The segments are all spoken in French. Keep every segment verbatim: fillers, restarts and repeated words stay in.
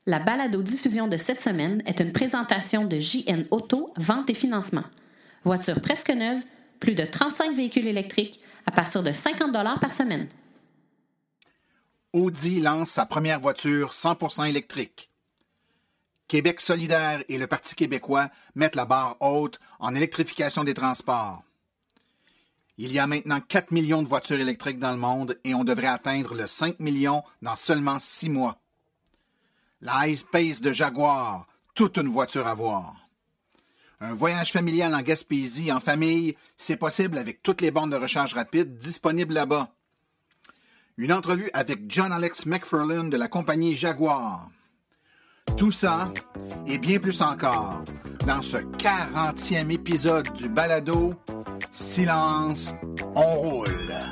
La balado-diffusion de cette semaine est une présentation de J N Auto, vente et financement. Voiture presque neuve, plus de trente-cinq véhicules électriques à partir de cinquante dollars par semaine. Audi lance sa première voiture cent pour cent électrique. Québec solidaire et le Parti québécois mettent la barre haute en électrification des transports. Il y a maintenant quatre millions de voitures électriques dans le monde et on devrait atteindre le cinq millions dans seulement six mois. La I-Pace de Jaguar, toute une voiture à voir. Un voyage familial en Gaspésie, en famille, c'est possible avec toutes les bornes de recharge rapide disponibles là-bas. Une entrevue avec John Alex McFarlane de la compagnie Jaguar. Tout ça et bien plus encore dans ce quarantième épisode du balado Silence, on roule.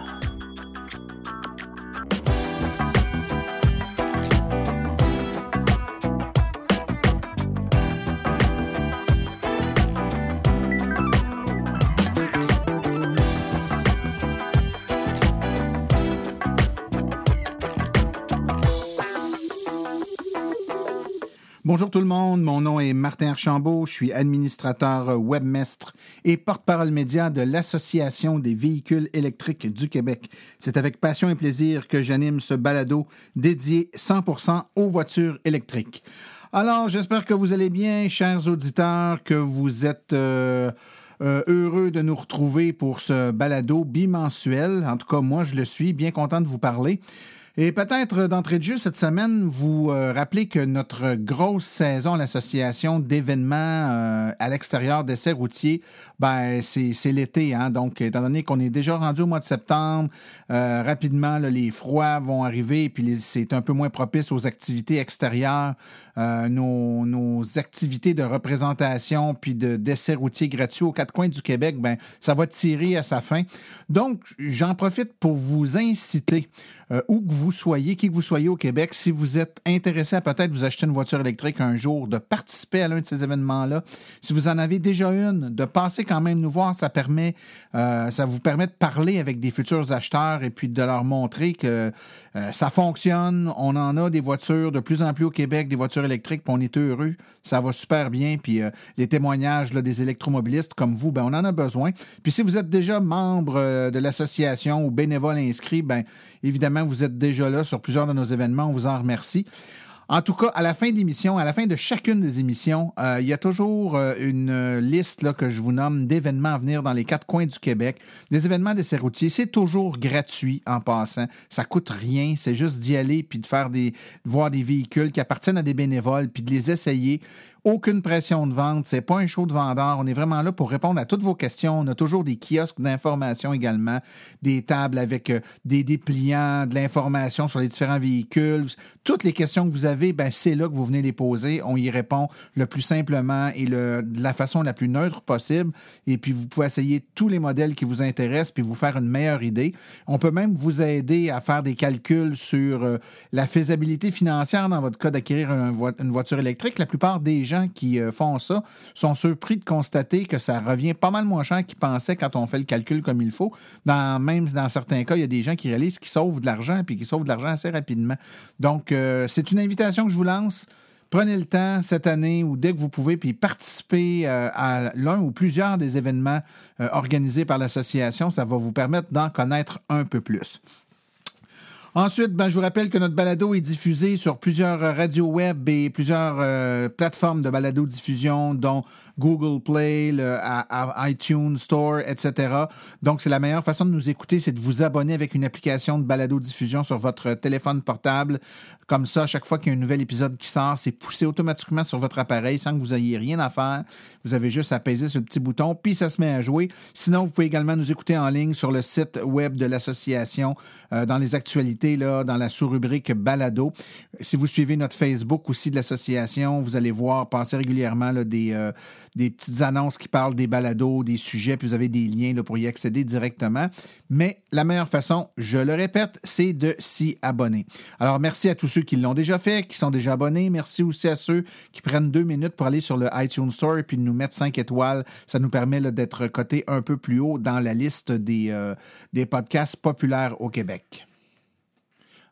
Bonjour tout le monde, mon nom est Martin Archambault, je suis administrateur webmestre et porte-parole média de l'Association des véhicules électriques du Québec. C'est avec passion et plaisir que j'anime ce balado dédié cent pour cent aux voitures électriques. Alors, j'espère que vous allez bien, chers auditeurs, que vous êtes euh, euh, heureux de nous retrouver pour ce balado bimensuel. En tout cas, moi, je le suis, bien content de vous parler. Et peut-être d'entrée de jeu cette semaine, vous euh, rappelez que notre grosse saison à l'association d'événements euh, à l'extérieur d'essais routiers, ben c'est, c'est l'été, hein. Donc, étant donné qu'on est déjà rendu au mois de septembre, euh, rapidement, là, les froids vont arriver, puis les, c'est un peu moins propice aux activités extérieures. Euh, nos, nos activités de représentation puis de, d'essais routiers gratuits aux quatre coins du Québec, ben ça va tirer à sa fin. Donc, j'en profite pour vous inciter, euh, où que vous soyez, qui que vous soyez au Québec, si vous êtes intéressé à peut-être vous acheter une voiture électrique un jour, de participer à l'un de ces événements-là. Si vous en avez déjà une, de passer quand même nous voir, ça permet, euh, ça vous permet de parler avec des futurs acheteurs et puis de leur montrer que euh, ça fonctionne. On en a des voitures de plus en plus au Québec, des voitures électriques, puis on est heureux. Ça va super bien. Puis euh, les témoignages là, des électromobilistes comme vous, ben on en a besoin. Puis si vous êtes déjà membre euh, de l'association ou bénévole inscrit, ben évidemment, vous êtes déjà là sur plusieurs de nos événements. On vous en remercie. En tout cas, à la fin d'émission, à la fin de chacune des émissions, euh, il y a toujours euh, une liste là, que je vous nomme d'événements à venir dans les quatre coins du Québec. Des événements d'essais routiers, c'est toujours gratuit en passant. Ça coûte rien, c'est juste d'y aller puis de faire des, de voir des véhicules qui appartiennent à des bénévoles puis de les essayer. Aucune pression de vente, c'est pas un show de vendeur. On est vraiment là pour répondre à toutes vos questions. On a toujours des kiosques d'information également, des tables avec euh, des dépliants, de l'information sur les différents véhicules. Toutes les questions que vous avez, ben, c'est là que vous venez les poser. On y répond le plus simplement et le, de la façon la plus neutre possible. Et puis, vous pouvez essayer tous les modèles qui vous intéressent puis vous faire une meilleure idée. On peut même vous aider à faire des calculs sur euh, la faisabilité financière dans votre cas d'acquérir un vo- une voiture électrique. La plupart des gens qui euh, font ça sont surpris de constater que ça revient pas mal moins cher qu'ils pensaient quand on fait le calcul comme il faut. Dans, même dans certains cas, il y a des gens qui réalisent qu'ils sauvent de l'argent puis qu'ils sauvent de l'argent assez rapidement. Donc, euh, c'est une invitation que je vous lance. Prenez le temps cette année ou dès que vous pouvez, puis participez euh, à l'un ou plusieurs des événements euh, organisés par l'association. Ça va vous permettre d'en connaître un peu plus. Ensuite, ben, je vous rappelle que notre balado est diffusé sur plusieurs radios web et plusieurs euh, plateformes de balado-diffusion, dont Google Play, le, à, à iTunes Store, et cetera. Donc, c'est la meilleure façon de nous écouter, c'est de vous abonner avec une application de balado-diffusion sur votre téléphone portable. Comme ça, chaque fois qu'il y a un nouvel épisode qui sort, c'est poussé automatiquement sur votre appareil sans que vous ayez rien à faire. Vous avez juste à peser sur le petit bouton, puis ça se met à jouer. Sinon, vous pouvez également nous écouter en ligne sur le site web de l'association, euh, dans les actualités, là, dans la sous-rubrique balado. Si vous suivez notre Facebook aussi de l'association, vous allez voir passer régulièrement là, des, euh, des petites annonces qui parlent des balados, des sujets, puis vous avez des liens là, pour y accéder directement. Mais la meilleure façon, je le répète, c'est de s'y abonner. Alors, merci à tous ceux qui l'ont déjà fait, qui sont déjà abonnés. Merci aussi à ceux qui prennent deux minutes pour aller sur le iTunes Store et puis nous mettre cinq étoiles. Ça nous permet là, d'être cotés un peu plus haut dans la liste des, euh, des podcasts populaires au Québec.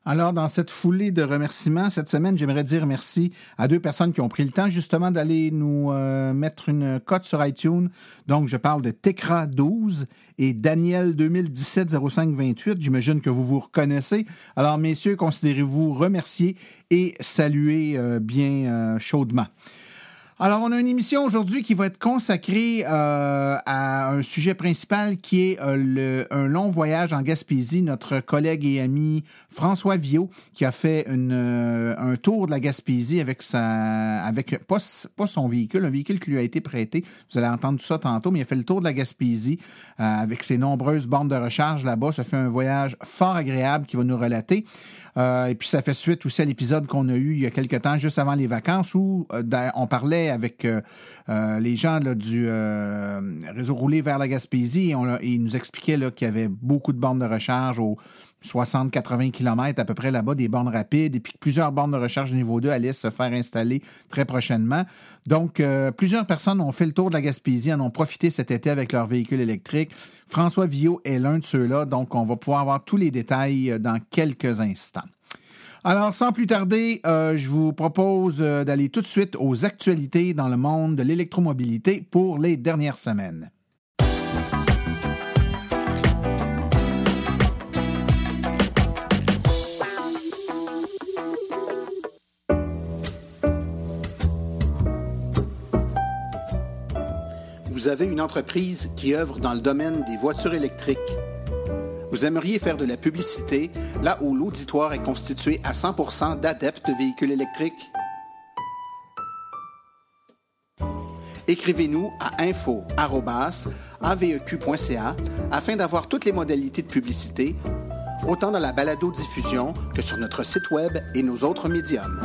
Alors, dans cette foulée de remerciements, cette semaine, j'aimerais dire merci à deux personnes qui ont pris le temps justement d'aller nous euh, mettre une cote sur iTunes. Donc, je parle de Tekra douze et Daniel deux mille dix-sept zéro cinq vingt-huit. J'imagine que vous vous reconnaissez. Alors, messieurs, considérez-vous remerciés et salués euh, bien euh, chaudement. Alors, on a une émission aujourd'hui qui va être consacrée euh, à un sujet principal qui est euh, le, un long voyage en Gaspésie. Notre collègue et ami François Viault qui a fait une, euh, un tour de la Gaspésie avec sa, avec pas, pas son véhicule, un véhicule qui lui a été prêté. Vous allez entendre tout ça tantôt, mais il a fait le tour de la Gaspésie euh, avec ses nombreuses bornes de recharge là-bas. Ça fait un voyage fort agréable qu'il va nous relater. Euh, et puis, ça fait suite aussi à l'épisode qu'on a eu il y a quelques temps, juste avant les vacances, où euh, on parlait avec euh, euh, les gens là, du euh, réseau roulé vers la Gaspésie et, on, et ils nous expliquaient là, qu'il y avait beaucoup de bornes de recharge aux soixante à quatre-vingts kilomètres à peu près là-bas, des bornes rapides, et puis que plusieurs bornes de recharge niveau deux allaient se faire installer très prochainement. Donc, euh, plusieurs personnes ont fait le tour de la Gaspésie, en ont profité cet été avec leur véhicule électrique. François Viault est l'un de ceux-là, donc on va pouvoir avoir tous les détails dans quelques instants. Alors, sans plus tarder, euh, je vous propose euh, d'aller tout de suite aux actualités dans le monde de l'électromobilité pour les dernières semaines. Vous avez une entreprise qui œuvre dans le domaine des voitures électriques. Vous aimeriez faire de la publicité là où l'auditoire est constitué à cent pour cent d'adeptes de véhicules électriques? Écrivez-nous à info arobase a v e q point c a afin d'avoir toutes les modalités de publicité, autant dans la balado-diffusion que sur notre site web et nos autres médiums.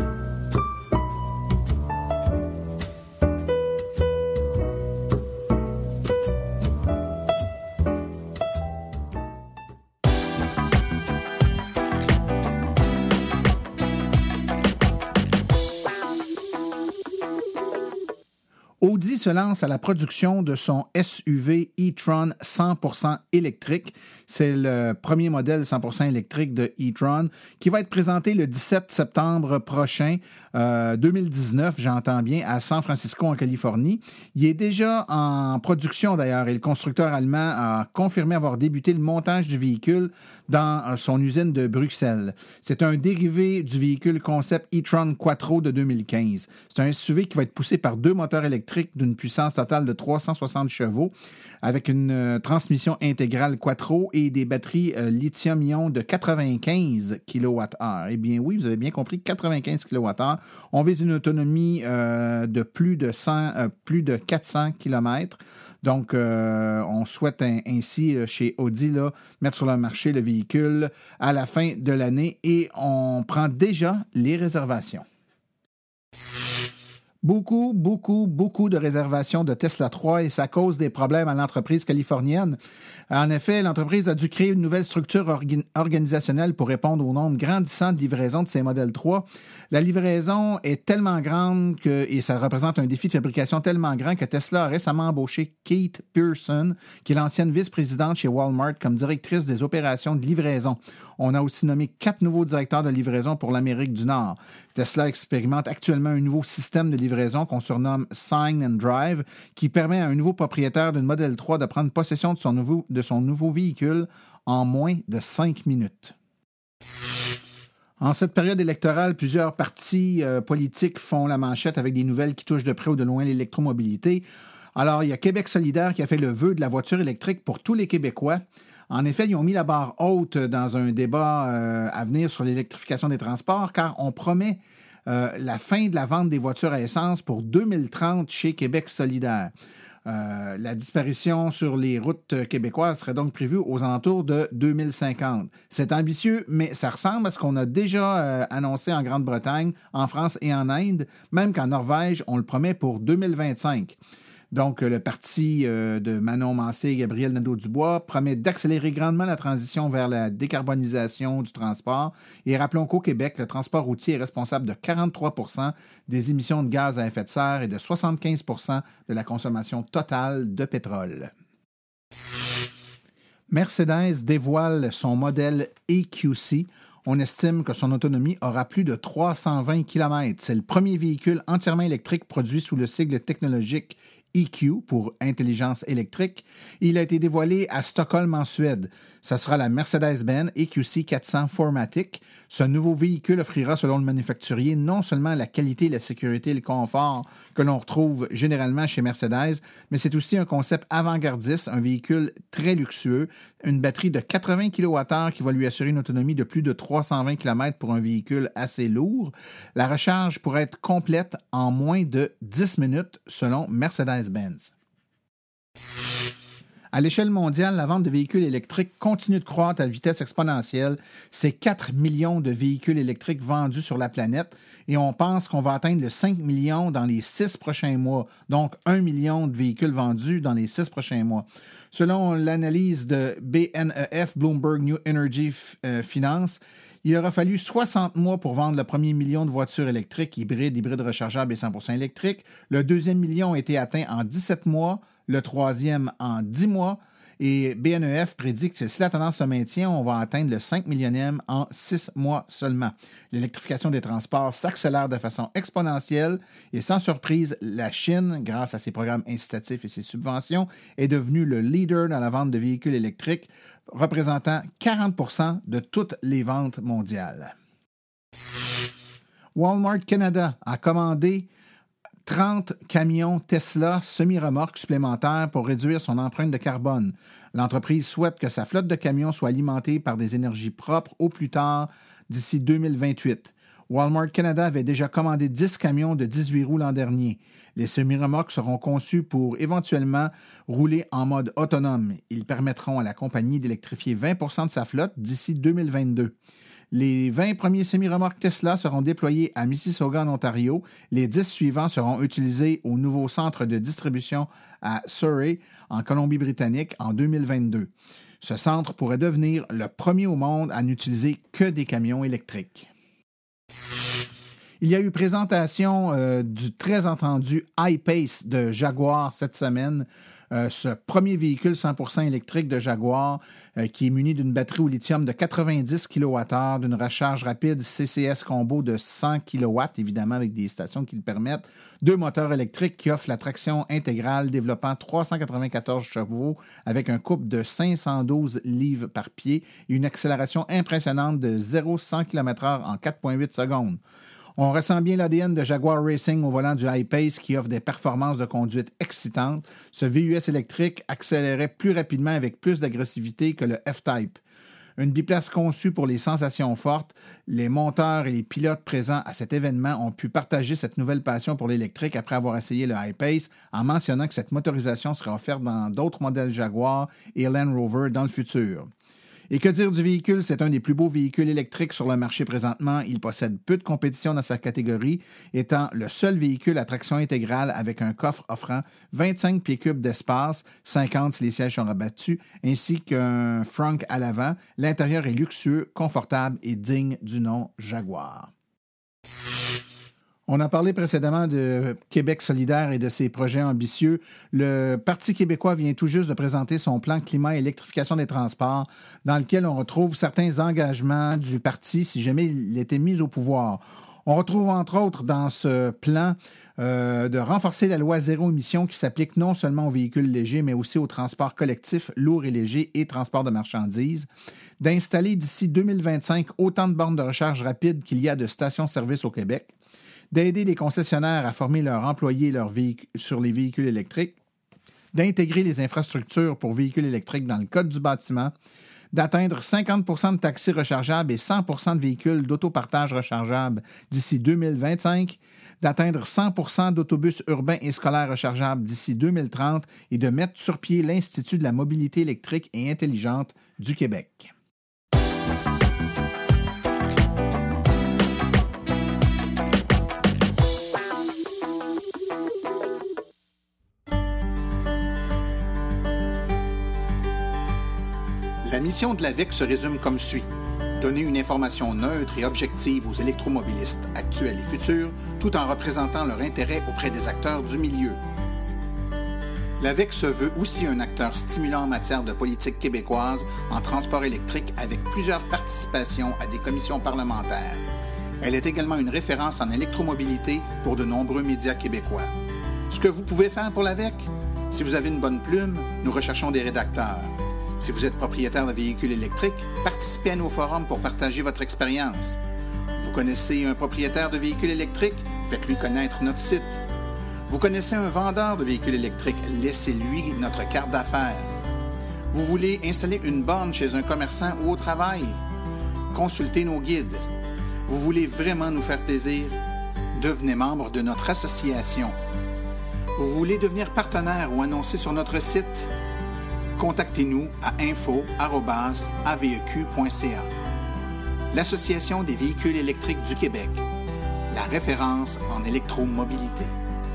Audi se lance à la production de son S U V e-tron cent pour cent électrique. C'est le premier modèle cent pour cent électrique de e-tron qui va être présenté le dix-sept septembre prochain, euh, deux mille dix-neuf, j'entends bien, à San Francisco, en Californie. Il est déjà en production d'ailleurs et le constructeur allemand a confirmé avoir débuté le montage du véhicule dans son usine de Bruxelles. C'est un dérivé du véhicule concept e-tron Quattro de deux mille quinze. C'est un S U V qui va être poussé par deux moteurs électriques d'une puissance totale de trois cent soixante chevaux avec une euh, transmission intégrale Quattro et des batteries euh, lithium-ion de quatre-vingt-quinze kilowattheures. Eh bien oui, vous avez bien compris, quatre-vingt-quinze kilowattheures. On vise une autonomie euh, de plus de, cent, euh, plus de quatre cents kilomètres. Donc, euh, on souhaite un, ainsi, euh, chez Audi, là, mettre sur le marché le véhicule à la fin de l'année et on prend déjà les réservations. Beaucoup, beaucoup, beaucoup de réservations de Tesla trois et ça cause des problèmes à l'entreprise californienne. En effet, l'entreprise a dû créer une nouvelle structure orga- organisationnelle pour répondre au nombre grandissant de livraisons de ses modèles trois. La livraison est tellement grande que, et ça représente un défi de fabrication tellement grand que Tesla a récemment embauché Kate Pearson, qui est l'ancienne vice-présidente chez Walmart, comme directrice des opérations de livraison. On a aussi nommé quatre nouveaux directeurs de livraison pour l'Amérique du Nord. Tesla expérimente actuellement un nouveau système de livraison qu'on surnomme Sign and Drive, qui permet à un nouveau propriétaire d'une Model trois de prendre possession de son nouveau, de son nouveau véhicule en moins de cinq minutes. En cette période électorale, plusieurs partis euh, politiques font la manchette avec des nouvelles qui touchent de près ou de loin l'électromobilité. Alors, il y a Québec solidaire qui a fait le vœu de la voiture électrique pour tous les Québécois. En effet, ils ont mis la barre haute dans un débat euh, à venir sur l'électrification des transports, car on promet euh, la fin de la vente des voitures à essence pour deux mille trente chez Québec solidaire. Euh, la disparition sur les routes québécoises serait donc prévue aux alentours de deux mille cinquante. C'est ambitieux, mais ça ressemble à ce qu'on a déjà euh, annoncé en Grande-Bretagne, en France et en Inde, même qu'en Norvège, on le promet pour deux mille vingt-cinq. Donc, le parti euh, de Manon Mancé et Gabriel Nadeau-Dubois promet d'accélérer grandement la transition vers la décarbonisation du transport. Et rappelons qu'au Québec, le transport routier est responsable de quarante-trois pour cent des émissions de gaz à effet de serre et de soixante-quinze pour cent de la consommation totale de pétrole. Mercedes dévoile son modèle E Q C. On estime que son autonomie aura plus de trois cent vingt kilomètres. C'est le premier véhicule entièrement électrique produit sous le sigle technologique E Q pour intelligence électrique. Il a été dévoilé à Stockholm en Suède. Ce sera la Mercedes-Benz E Q C quatre cents four matic. Ce nouveau véhicule offrira, selon le manufacturier, non seulement la qualité, la sécurité et le confort que l'on retrouve généralement chez Mercedes, mais c'est aussi un concept avant-gardiste, un véhicule très luxueux, une batterie de quatre-vingts kilowattheures qui va lui assurer une autonomie de plus de trois cent vingt kilomètres pour un véhicule assez lourd. La recharge pourrait être complète en moins de dix minutes, selon Mercedes-Benz. À l'échelle mondiale, la vente de véhicules électriques continue de croître à vitesse exponentielle. C'est quatre millions de véhicules électriques vendus sur la planète et on pense qu'on va atteindre le cinq millions dans les six prochains mois. Donc, un million de véhicules vendus dans les six prochains mois. Selon l'analyse de B N E F, Bloomberg New Energy Finance, il aura fallu soixante mois pour vendre le premier million de voitures électriques, hybrides, hybrides rechargeables et cent pour cent électriques. Le deuxième million a été atteint en dix-sept mois, le troisième en dix mois. Et B N E F prédit que si la tendance se maintient, on va atteindre le cinq millionième en six mois seulement. L'électrification des transports s'accélère de façon exponentielle et sans surprise, la Chine, grâce à ses programmes incitatifs et ses subventions, est devenue le leader dans la vente de véhicules électriques, représentant quarante pour cent de toutes les ventes mondiales. Walmart Canada a commandé trente camions Tesla semi-remorques supplémentaires pour réduire son empreinte de carbone. L'entreprise souhaite que sa flotte de camions soit alimentée par des énergies propres au plus tard d'ici deux mille vingt-huit. Walmart Canada avait déjà commandé dix camions de dix-huit roues l'an dernier. Les semi-remorques seront conçus pour éventuellement rouler en mode autonome. Ils permettront à la compagnie d'électrifier vingt pour cent de sa flotte d'ici deux mille vingt-deux. Les vingt premiers semi-remorques Tesla seront déployés à Mississauga, en Ontario. Les dix suivants seront utilisés au nouveau centre de distribution à Surrey, en Colombie-Britannique, en deux mille vingt-deux. Ce centre pourrait devenir le premier au monde à n'utiliser que des camions électriques. Il y a eu présentation euh, du très entendu I-Pace de Jaguar cette semaine. Euh, ce premier véhicule cent pour cent électrique de Jaguar euh, qui est muni d'une batterie au lithium de quatre-vingt-dix kilowattheures, d'une recharge rapide C C S combo de cent kilowatts, évidemment avec des stations qui le permettent, deux moteurs électriques qui offrent la traction intégrale développant trois cent quatre-vingt-quatorze chevaux avec un couple de cinq cent douze livres par pied et une accélération impressionnante de zéro à cent kilomètres heure en quatre virgule huit secondes. On ressent bien l'A D N de Jaguar Racing au volant du I-Pace qui offre des performances de conduite excitantes. Ce V U S électrique accélérait plus rapidement avec plus d'agressivité que le F-Type. Une biplace conçue pour les sensations fortes, les monteurs et les pilotes présents à cet événement ont pu partager cette nouvelle passion pour l'électrique après avoir essayé le I-Pace en mentionnant que cette motorisation sera offerte dans d'autres modèles Jaguar et Land Rover dans le futur. Et que dire du véhicule? C'est un des plus beaux véhicules électriques sur le marché présentement. Il possède peu de compétition dans sa catégorie, étant le seul véhicule à traction intégrale avec un coffre offrant vingt-cinq pieds cubes d'espace, cinquante si les sièges sont rabattus, ainsi qu'un frunk à l'avant. L'intérieur est luxueux, confortable et digne du nom Jaguar. On a parlé précédemment de Québec solidaire et de ses projets ambitieux. Le Parti québécois vient tout juste de présenter son plan climat et électrification des transports, dans lequel on retrouve certains engagements du parti si jamais il était mis au pouvoir. On retrouve entre autres dans ce plan euh, de renforcer la loi zéro émission qui s'applique non seulement aux véhicules légers, mais aussi aux transports collectifs, lourds et légers et transports de marchandises, d'installer d'ici deux mille vingt-cinq autant de bornes de recharge rapide qu'il y a de stations-service au Québec, d'aider les concessionnaires à former leurs employés leurs véhic- sur les véhicules électriques, d'intégrer les infrastructures pour véhicules électriques dans le code du bâtiment, d'atteindre cinquante pour cent de taxis rechargeables et cent pour cent de véhicules d'autopartage rechargeables d'ici deux mille vingt-cinq, d'atteindre cent pour cent d'autobus urbains et scolaires rechargeables d'ici deux mille trente et de mettre sur pied l'Institut de la mobilité électrique et intelligente du Québec. La mission de l'A V E C se résume comme suit. Donner une information neutre et objective aux électromobilistes actuels et futurs, tout en représentant leur intérêt auprès des acteurs du milieu. L'A V E C se veut aussi un acteur stimulant en matière de politique québécoise en transport électrique avec plusieurs participations à des commissions parlementaires. Elle est également une référence en électromobilité pour de nombreux médias québécois. Ce que vous pouvez faire pour l'A V E C? Si vous avez une bonne plume, nous recherchons des rédacteurs. Si vous êtes propriétaire de véhicules électriques, participez à nos forums pour partager votre expérience. Vous connaissez un propriétaire de véhicules électriques? Faites-lui connaître notre site. Vous connaissez un vendeur de véhicules électriques? Laissez-lui notre carte d'affaires. Vous voulez installer une borne chez un commerçant ou au travail? Consultez nos guides. Vous voulez vraiment nous faire plaisir? Devenez membre de notre association. Vous voulez devenir partenaire ou annoncer sur notre site? Contactez-nous à info arobase a v e q point c a. L'Association des véhicules électriques du Québec, la référence en électromobilité.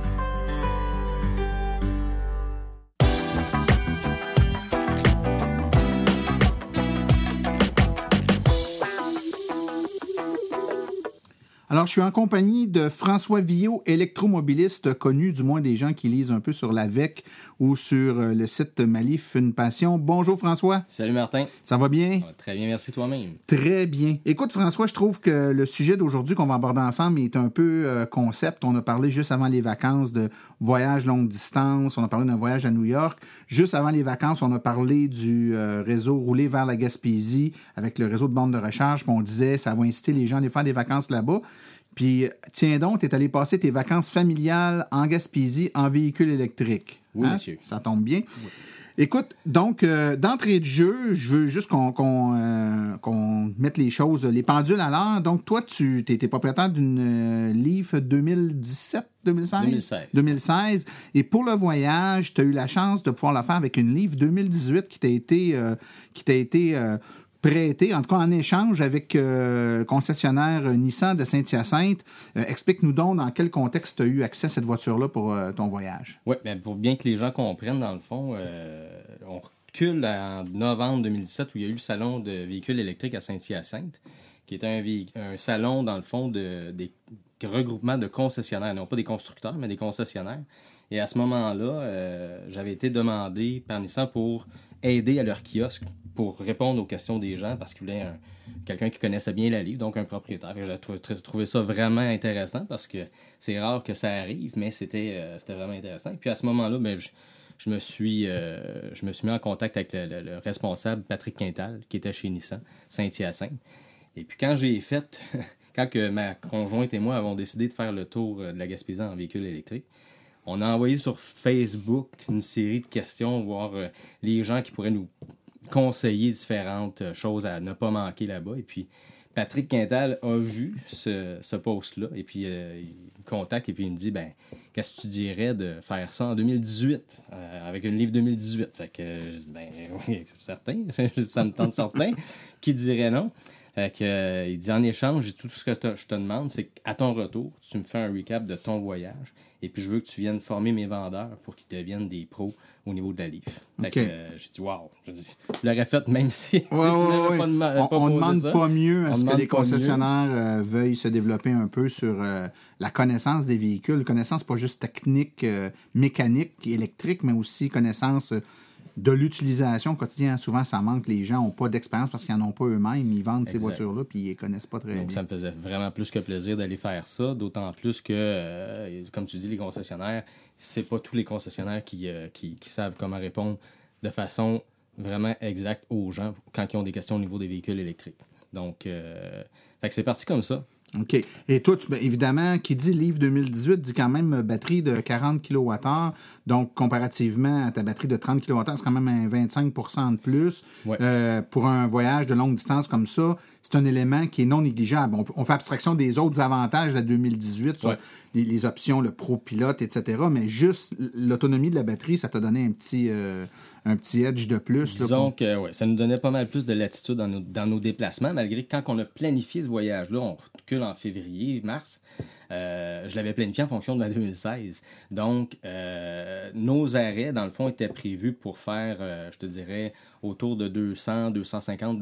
Alors, je suis en compagnie de François Villot, électromobiliste connu, du moins des gens qui lisent un peu sur l'A V E C ou sur le site Malif Une Passion. Bonjour François. Salut Martin. Ça va bien? Ouais, très bien, merci toi-même. Très bien. Écoute François, je trouve que le sujet d'aujourd'hui qu'on va aborder ensemble est un peu euh, concept. On a parlé juste avant les vacances de voyage longue distance, on a parlé d'un voyage à New York. Juste avant les vacances, on a parlé du euh, réseau roulé vers la Gaspésie avec le réseau de bornes de recharge, puis on disait ça va inciter les gens à aller faire des vacances là-bas. Puis, tiens donc, tu es allé passer tes vacances familiales en Gaspésie en véhicule électrique. Oui, hein? monsieur. Ça tombe bien. Oui. Écoute, donc, euh, d'entrée de jeu, je veux juste qu'on, qu'on, euh, qu'on mette les choses, les pendules à l'heure. Donc, toi, tu étais propriétaire d'une euh, Leaf deux mille dix-sept, deux mille seize? deux mille seize. deux mille seize. Et pour le voyage, tu as eu la chance de pouvoir le faire avec une Leaf deux mille dix-huit qui t'a été... Euh, qui t'a été euh, prêté, en tout cas en échange avec euh, le concessionnaire Nissan de Saint-Hyacinthe. Euh, explique-nous donc dans quel contexte tu as eu accès à cette voiture-là pour euh, ton voyage. Oui, bien pour bien que les gens comprennent, dans le fond, euh, on recule en novembre deux mille dix-sept où il y a eu le salon de véhicules électriques à Saint-Hyacinthe, qui était un, vé- un salon, dans le fond, de, des regroupements de concessionnaires, non pas des constructeurs, mais des concessionnaires. Et à ce moment-là, euh, j'avais été demandé par Nissan pour aider à leur kiosque pour répondre aux questions des gens parce qu'ils voulaient un, quelqu'un qui connaissait bien la livre, donc un propriétaire. J'ai trouvé, trouvé ça vraiment intéressant parce que c'est rare que ça arrive, mais c'était, euh, c'était vraiment intéressant. Et puis à ce moment-là, ben, je, je, me suis, euh, je me suis mis en contact avec le, le, le responsable Patrick Quintal, qui était chez Nissan, Saint-Hyacinthe. Et puis quand j'ai fait, quand que ma conjointe et moi avons décidé de faire le tour de la Gaspésie en véhicule électrique, on a envoyé sur Facebook une série de questions, voir euh, les gens qui pourraient nous conseiller différentes choses à ne pas manquer là-bas. Et puis, Patrick Quintal a vu ce, ce post-là. Et puis, euh, il me contacte et puis il me dit, ben, qu'est-ce que tu dirais de faire ça en deux mille dix-huit, euh, avec une livre deux mille dix-huit? Fait que, euh, je dis, ben, oui, certain, ça me tente certain. Qui dirait non? Fait que, euh, il dit, en échange, tout ce que te, je te demande, c'est qu'à ton retour, tu me fais un recap de ton voyage. Et puis, je veux que tu viennes former mes vendeurs pour qu'ils deviennent des pros au niveau de la Leaf. Fait okay. que, euh, j'ai dit, wow. Je, dis, je l'aurais fait même si ouais, tu ouais, m'avais ouais. pas, dem- on, pas on posé demande ça. pas mieux à On ce que demande les pas concessionnaires euh, veuillent se développer un peu sur euh, la connaissance des véhicules. Connaissance pas juste technique, euh, mécanique, électrique, mais aussi connaissance euh, de l'utilisation quotidienne. Souvent, ça manque. Les gens n'ont pas d'expérience parce qu'ils n'en ont pas eux-mêmes. Ils vendent exact. Ces voitures-là puis ils ne les connaissent pas très Donc, bien. Ça me faisait vraiment plus que plaisir d'aller faire ça, d'autant plus que, euh, comme tu dis, les concessionnaires, c'est pas tous les concessionnaires qui, euh, qui, qui savent comment répondre de façon vraiment exacte aux gens quand ils ont des questions au niveau des véhicules électriques. Donc, euh, fait que c'est parti comme ça. OK. Et toi, tu, ben, évidemment, qui dit Leaf deux mille dix-huit dit quand même batterie de quarante kilowattheures. Donc, comparativement à ta batterie de trente kilowattheures, c'est quand même un vingt-cinq pour cent de plus. Ouais. Euh, pour un voyage de longue distance comme ça, c'est un élément qui est non négligeable. On, on fait abstraction des autres avantages de la deux mille dix-huit, sur ouais. les, les options, le Pro Pilote, et cetera. Mais juste l'autonomie de la batterie, ça t'a donné un petit, euh, un petit edge de plus. Disons là, pour... que ouais, ça nous donnait pas mal plus de latitude dans nos, dans nos déplacements, malgré que quand on a planifié ce voyage-là, on recule en février, mars, euh, je l'avais planifié en fonction de la deux mille seize. Donc, euh, nos arrêts, dans le fond, étaient prévus pour faire, euh, je te dirais, autour de deux cents, deux cent cinquante, des fois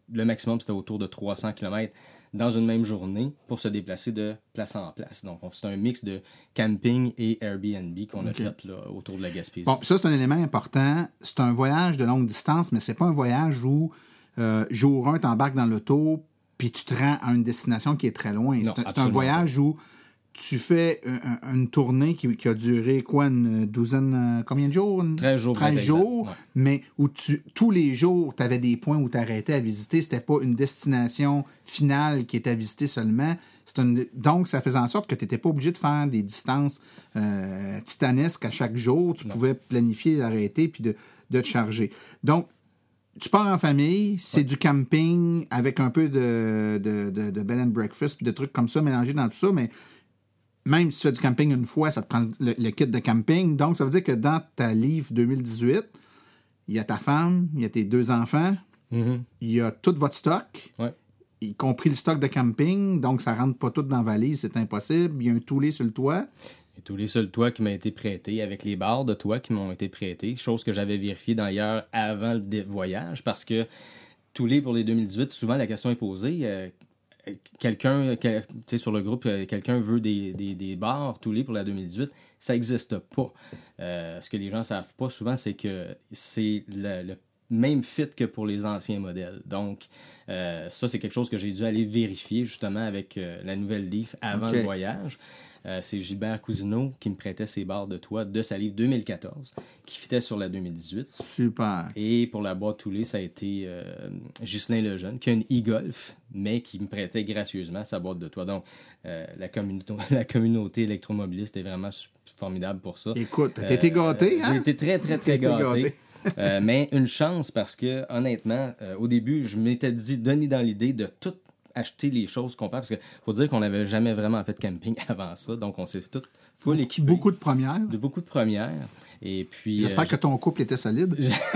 le maximum, c'était autour de trois cents kilomètres dans une même journée pour se déplacer de place en place. Donc, c'est un mix de camping et Airbnb qu'on a okay. fait là, autour de la Gaspésie. Bon, ça, c'est un élément important. C'est un voyage de longue distance, mais c'est pas un voyage où, euh, jour un, tu embarques dans l'auto puis tu te rends à une destination qui est très loin. Non, c'est, un, c'est un voyage où tu fais un, un, une tournée qui, qui a duré, quoi, une douzaine, euh, combien de jours? treize jours. treize jours, ouais. Mais où tu, tous les jours, tu avais des points où tu arrêtais à visiter. C'était pas une destination finale qui était à visiter seulement. C'est une, donc, ça faisait en sorte que tu n'étais pas obligé de faire des distances euh, titanesques à chaque jour. Tu non. pouvais planifier, l'arrêter puis de, de te charger. Donc, tu pars en famille, c'est ouais. du camping avec un peu de, de, de, de bed and breakfast puis de trucs comme ça mélangés dans tout ça, mais même si tu fais du camping une fois, ça te prend le, le kit de camping. Donc, ça veut dire que dans ta livre deux mille dix-huit, il y a ta femme, il y a tes deux enfants, mm-hmm. il y a tout votre stock, ouais. y compris le stock de camping. Donc, ça ne rentre pas tout dans la valise, c'est impossible. Il y a un toulet sur le toit. Il y a tous les seuls toits qui m'ont été prêtés, avec les barres de toit qui m'ont été prêtés, chose que j'avais vérifiée d'ailleurs avant le voyage, parce que tous les pour les deux mille dix-huit, souvent la question est posée... Euh, quelqu'un, tu sais, sur le groupe, quelqu'un veut des, des, des barres tous les pour la deux mille dix-huit, ça n'existe pas. Euh, ce que les gens ne savent pas souvent, c'est que c'est le, le même fit que pour les anciens modèles. Donc, euh, ça, c'est quelque chose que j'ai dû aller vérifier justement avec euh, la nouvelle Leaf avant okay. le voyage. Euh, c'est Gilbert Cousineau qui me prêtait ses barres de toit de sa Leaf deux mille quatorze, qui fitait sur la deux mille dix-huit. Super. Et pour la boîte Toulet, ça a été euh, Ghislain Lejeune, qui a une e-Golf, mais qui me prêtait gracieusement sa boîte de toit. Donc, euh, la, communauté, la communauté électromobiliste est vraiment formidable pour ça. Écoute, t'as euh, été gâté, hein? J'ai été très, très, très gâté. gâté. euh, mais une chance parce que, honnêtement, euh, au début, je m'étais dit, Denis, dans l'idée de tout acheter les choses qu'on peut, parce qu'il faut dire qu'on n'avait jamais vraiment fait de camping avant ça, donc on s'est tout full équipé. Beaucoup de premières. De beaucoup de premières. Et puis, J'espère euh, que ton couple était solide.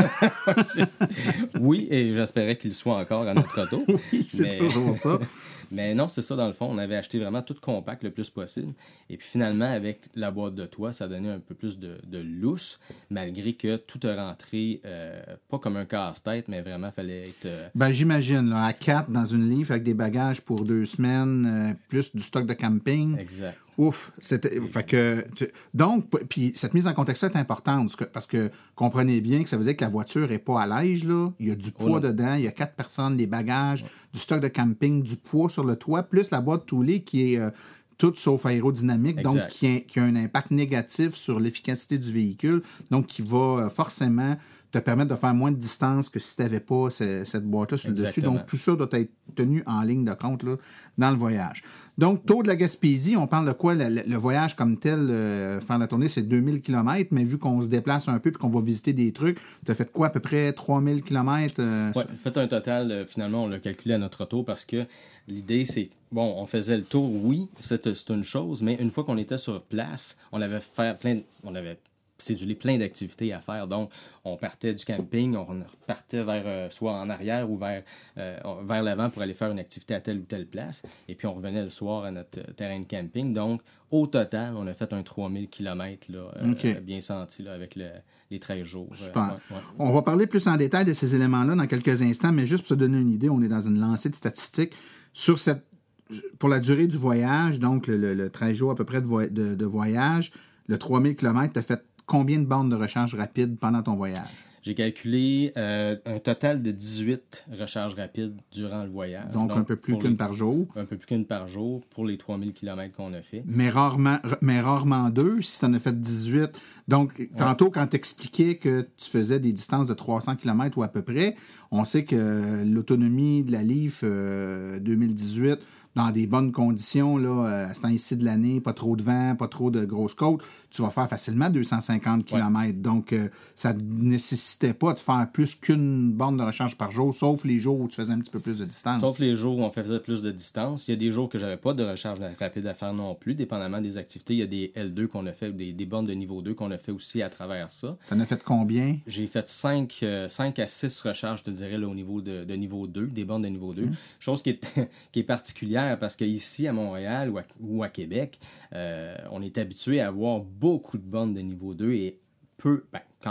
Oui, et j'espérais qu'il soit encore à notre auto. Oui, c'est mais... toujours ça. Mais non, c'est ça, dans le fond, on avait acheté vraiment tout compact le plus possible. Et puis finalement, avec la boîte de toit, ça donnait un peu plus de, de lousse, malgré que tout est rentré, euh, pas comme un casse-tête, mais vraiment, il fallait être... Euh... Ben, j'imagine, là, à quatre dans une livre avec des bagages pour deux semaines, euh, plus du stock de camping. Exact. Ouf, c'était, fait que, tu, donc, puis cette mise en contexte est importante parce que comprenez bien que ça veut dire que la voiture n'est pas à l'âge, là. Il y a du poids oh dedans, il y a quatre personnes, des bagages, ouais. du stock de camping, du poids sur le toit, plus la boîte Toulet qui est euh, toute sauf aérodynamique, exact. Donc qui a, qui a un impact négatif sur l'efficacité du véhicule, donc qui va euh, forcément te permettre de faire moins de distance que si tu n'avais pas ce, cette boîte-là sur Exactement. Le dessus. Donc, tout ça doit être tenu en ligne de compte là, dans le voyage. Donc, Tour de la Gaspésie, on parle de quoi? Le, le voyage comme tel, euh, faire la tournée, c'est deux mille kilomètres, mais vu qu'on se déplace un peu et qu'on va visiter des trucs, tu as fait quoi, à peu près trois mille kilomètres? Euh, oui, sur... fait un total, euh, finalement, on l'a calculé à notre tour parce que l'idée, c'est, bon, on faisait le tour, oui, c'est, c'est une chose, mais une fois qu'on était sur place, on avait fait plein de, on avait cédulé plein d'activités à faire. Donc, on partait du camping, on repartait vers euh, soit en arrière ou vers, euh, vers l'avant pour aller faire une activité à telle ou telle place. Et puis, on revenait le soir à notre terrain de camping. Donc, au total, on a fait un trois mille kilomètres là, euh, okay. bien senti là, avec le, les treize jours. Super. Euh, ouais, ouais. On va parler plus en détail de ces éléments-là dans quelques instants, mais juste pour se donner une idée, on est dans une lancée de statistiques sur cette pour la durée du voyage, donc le, le, le treize jours à peu près de, vo- de, de voyage, le trois mille kilomètres, tu as fait combien de bandes de recharge rapide pendant ton voyage? J'ai calculé euh, un total de dix-huit recharges rapides durant le voyage. Donc, Donc un peu plus qu'une les, par jour. Un peu plus qu'une par jour pour les trois mille kilomètres qu'on a fait. Mais rarement, mais rarement deux, si tu en as fait dix-huit. Donc, ouais. Tantôt, quand tu expliquais que tu faisais des distances de trois cents kilomètres ou à peu près, on sait que l'autonomie de la Leaf euh, deux mille dix-huit, dans des bonnes conditions, là, à ce temps-ci de l'année, pas trop de vent, pas trop de grosses côtes, tu vas faire facilement deux cent cinquante kilomètres. Ouais. Donc, euh, ça ne nécessitait pas de faire plus qu'une borne de recharge par jour, sauf les jours où tu faisais un petit peu plus de distance. Sauf les jours où on faisait plus de distance. Il y a des jours que j'avais pas de recharge rapide à faire non plus, dépendamment des activités. Il y a des L deux qu'on a fait, des, des bornes de niveau deux qu'on a fait aussi à travers ça. Tu en as fait combien? J'ai fait cinq, euh, cinq à six recharges, je te dirais, là, au niveau de, de niveau deux, des bornes de niveau deux. Mmh. Chose qui est, qui est particulière parce qu'ici, à Montréal ou à, ou à Québec, euh, on est habitué à avoir beaucoup de bornes de niveau deux et peu, ben, quand même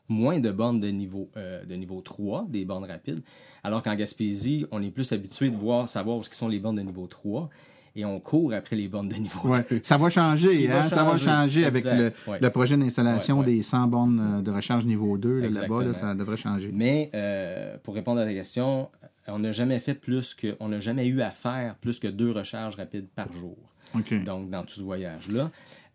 moins de bornes de niveau, euh, de niveau trois, des bornes rapides, alors qu'en Gaspésie, on est plus habitué de voir, savoir où sont les bornes de niveau trois, et on court après les bornes de niveau ouais. deux. Ça va changer, hein? va Ça va changer avec le, ouais. le projet d'installation ouais, ouais. des cent bornes de recharge niveau deux, là, là-bas, là, ça devrait changer. Mais, euh, pour répondre à ta question, on n'a jamais fait plus que, on n'a jamais eu à faire plus que deux recharges rapides par jour. Okay. Donc, dans tout ce voyage-là.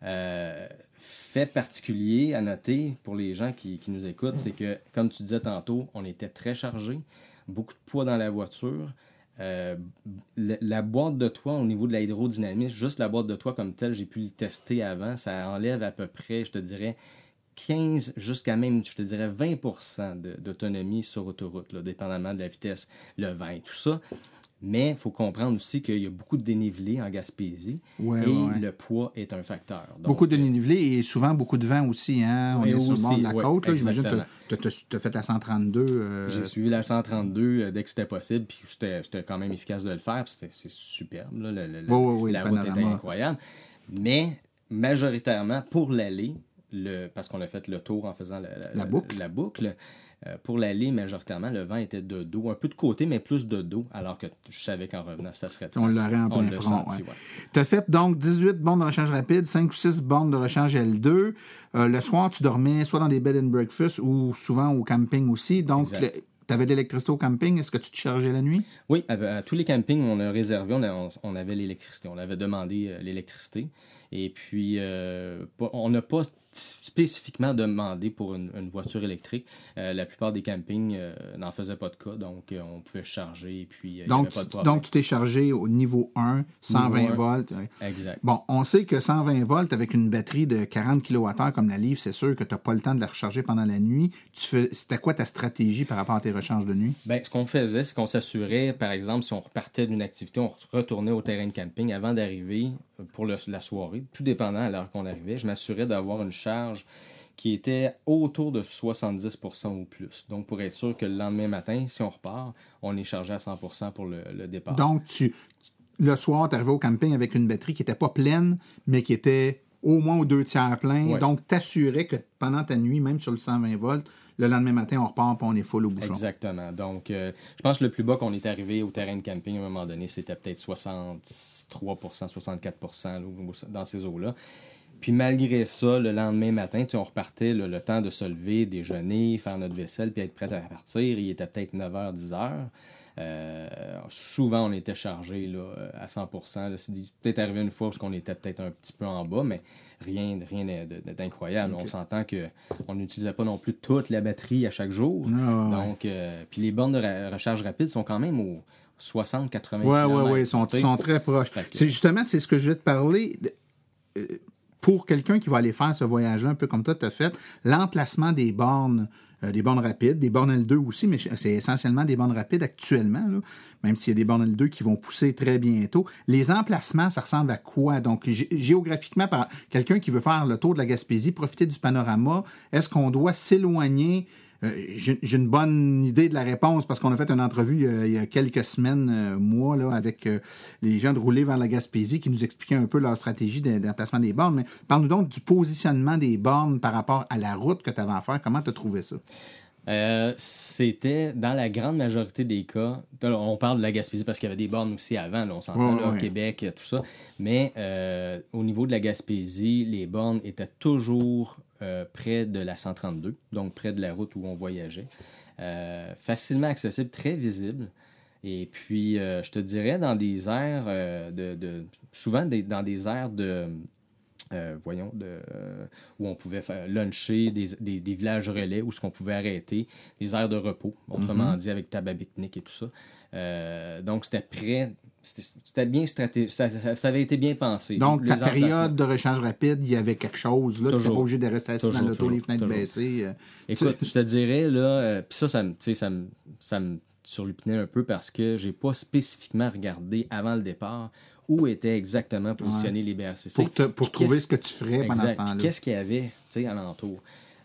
Euh, fait particulier à noter pour les gens qui, qui nous écoutent, c'est que, comme tu disais tantôt, on était très chargés, beaucoup de poids dans la voiture. Euh, la, la boîte de toit au niveau de l'aérodynamisme, juste la boîte de toit comme telle, j'ai pu le tester avant, ça enlève à peu près, je te dirais, quinze jusqu'à même, je te dirais, vingt pour cent de, d'autonomie sur autoroute, là, dépendamment de la vitesse, le vent et tout ça. Mais il faut comprendre aussi qu'il y a beaucoup de dénivelé en Gaspésie ouais, et ouais. le poids est un facteur. Donc, beaucoup de dénivelé et souvent beaucoup de vent aussi. Hein? On est aussi, sur le bord de la ouais, côte. Là, j'imagine que tu as fait la cent trente-deux. Euh... J'ai suivi la cent trente-deux euh, dès que c'était possible, puis c'était, c'était quand même efficace de le faire. C'était, c'est superbe. Là, le, le, oh, oui, oui, la route était incroyable. Mais majoritairement, pour l'aller, le, parce qu'on a fait le tour en faisant la, la, la boucle, la, la boucle Euh, pour l'aller, majoritairement, le vent était de dos, un peu de côté, mais plus de dos, alors que je savais qu'en revenant, ça serait On l'aurait en plein front. Ouais. Ouais. Tu as fait donc dix-huit bornes de recharge rapide, cinq ou six bornes de recharge L deux. Euh, le soir, tu dormais soit dans des bed and breakfast ou souvent au camping aussi. Donc, tu avais de l'électricité au camping. Est-ce que tu te chargeais la nuit? Oui, à, à tous les campings, on a réservé, on, a, on, on avait l'électricité. On avait demandé euh, l'électricité. Et puis, euh, on n'a pas spécifiquement demandé pour une, une voiture électrique. Euh, la plupart des campings euh, n'en faisaient pas de cas, donc euh, on pouvait charger et puis euh, il n'y avait pas de problème. Donc, tu t'es chargé au niveau un, cent vingt volts. Exact. Bon, on sait que cent vingt volts avec une batterie de quarante kilowattheures comme la Leaf, c'est sûr que tu n'as pas le temps de la recharger pendant la nuit. Tu fais, c'était quoi ta stratégie par rapport à tes recharges de nuit? Bien, ce qu'on faisait, c'est qu'on s'assurait, par exemple, si on repartait d'une activité, on retournait au terrain de camping avant d'arriver pour le, la soirée, tout dépendant à l'heure qu'on arrivait, je m'assurais d'avoir une charge qui était autour de soixante-dix pour cent ou plus. Donc, pour être sûr que le lendemain matin, si on repart, on est chargé à cent pour cent pour le, le départ. Donc, tu, le soir, tu arrivais au camping avec une batterie qui n'était pas pleine, mais qui était au moins aux deux tiers plein. Ouais. Donc, t'assurais que pendant ta nuit, même sur le cent vingt volts, le lendemain matin, on repart et on est full au bouchon. Exactement. Donc, euh, je pense que le plus bas qu'on est arrivé au terrain de camping à un moment donné, c'était peut-être soixante-trois pour cent, soixante-quatre pour cent là, dans ces eaux-là. Puis malgré ça, le lendemain matin, on repartait là, le temps de se lever, déjeuner, faire notre vaisselle, puis être prêt à partir. Il était peut-être neuf heures, dix heures. Euh, souvent, on était chargé là, à cent pour cent. Là, c'est peut-être arrivé une fois parce qu'on était peut-être un petit peu en bas, mais rien, rien d'incroyable. Okay. On s'entend qu'on n'utilisait pas non plus toute la batterie à chaque jour. Oh, Donc, euh, puis les bornes de ra- recharge rapide sont quand même aux soixante à quatre-vingts ouais, kilomètres. Oui, oui, ils sont, sont très proches. C'est, justement, c'est ce que je vais te parler. Euh, pour quelqu'un qui va aller faire ce voyage-là, un peu comme toi, tu as fait, l'emplacement des bornes, euh, des bornes rapides, des bornes L deux aussi, mais c'est essentiellement des bornes rapides actuellement, là, même s'il y a des bornes L deux qui vont pousser très bientôt. Les emplacements, ça ressemble à quoi? Donc, gé- géographiquement, par quelqu'un qui veut faire le tour de la Gaspésie, profiter du panorama, est-ce qu'on doit s'éloigner? Euh, j'ai, j'ai une bonne idée de la réponse parce qu'on a fait une entrevue euh, il y a quelques semaines, euh, mois, là, avec euh, les gens de Rouler vers la Gaspésie qui nous expliquaient un peu leur stratégie d'emplacement des bornes. Mais parle-nous donc du positionnement des bornes par rapport à la route que tu avais à faire. Comment tu as trouvé ça? Euh, c'était dans la grande majorité des cas, on parle de la Gaspésie parce qu'il y avait des bornes aussi avant, là, on s'entend ouais, là, au ouais. Québec, tout ça, mais euh, au niveau de la Gaspésie, les bornes étaient toujours euh, près de la cent trente-deux, donc près de la route où on voyageait, euh, facilement accessible, très visible. Et puis, euh, je te dirais, dans des aires, euh, de, de, souvent des, dans des aires de... Euh, voyons, de, euh, où on pouvait faire luncher, des, des, des villages relais où ce qu'on pouvait arrêter, des aires de repos, autrement mm-hmm. dit, avec table à pique-nique et tout ça. Euh, donc, c'était prêt, c'était, c'était bien stratégique, ça, ça avait été bien pensé. Donc, ta période de recharge rapide, il y a quelque chose, là, tu n'es pas obligé de rester assis dans l'auto, les fenêtres baissées. Euh, Écoute, je te dirais, là, euh, puis ça, ça me, ça me, ça me surlupinait un peu parce que j'ai pas spécifiquement regardé avant le départ où étaient exactement positionnés ouais. les B R C C. Pour, te, pour trouver ce que tu ferais exact. pendant ce temps-là. Puis qu'est-ce qu'il y avait alentour?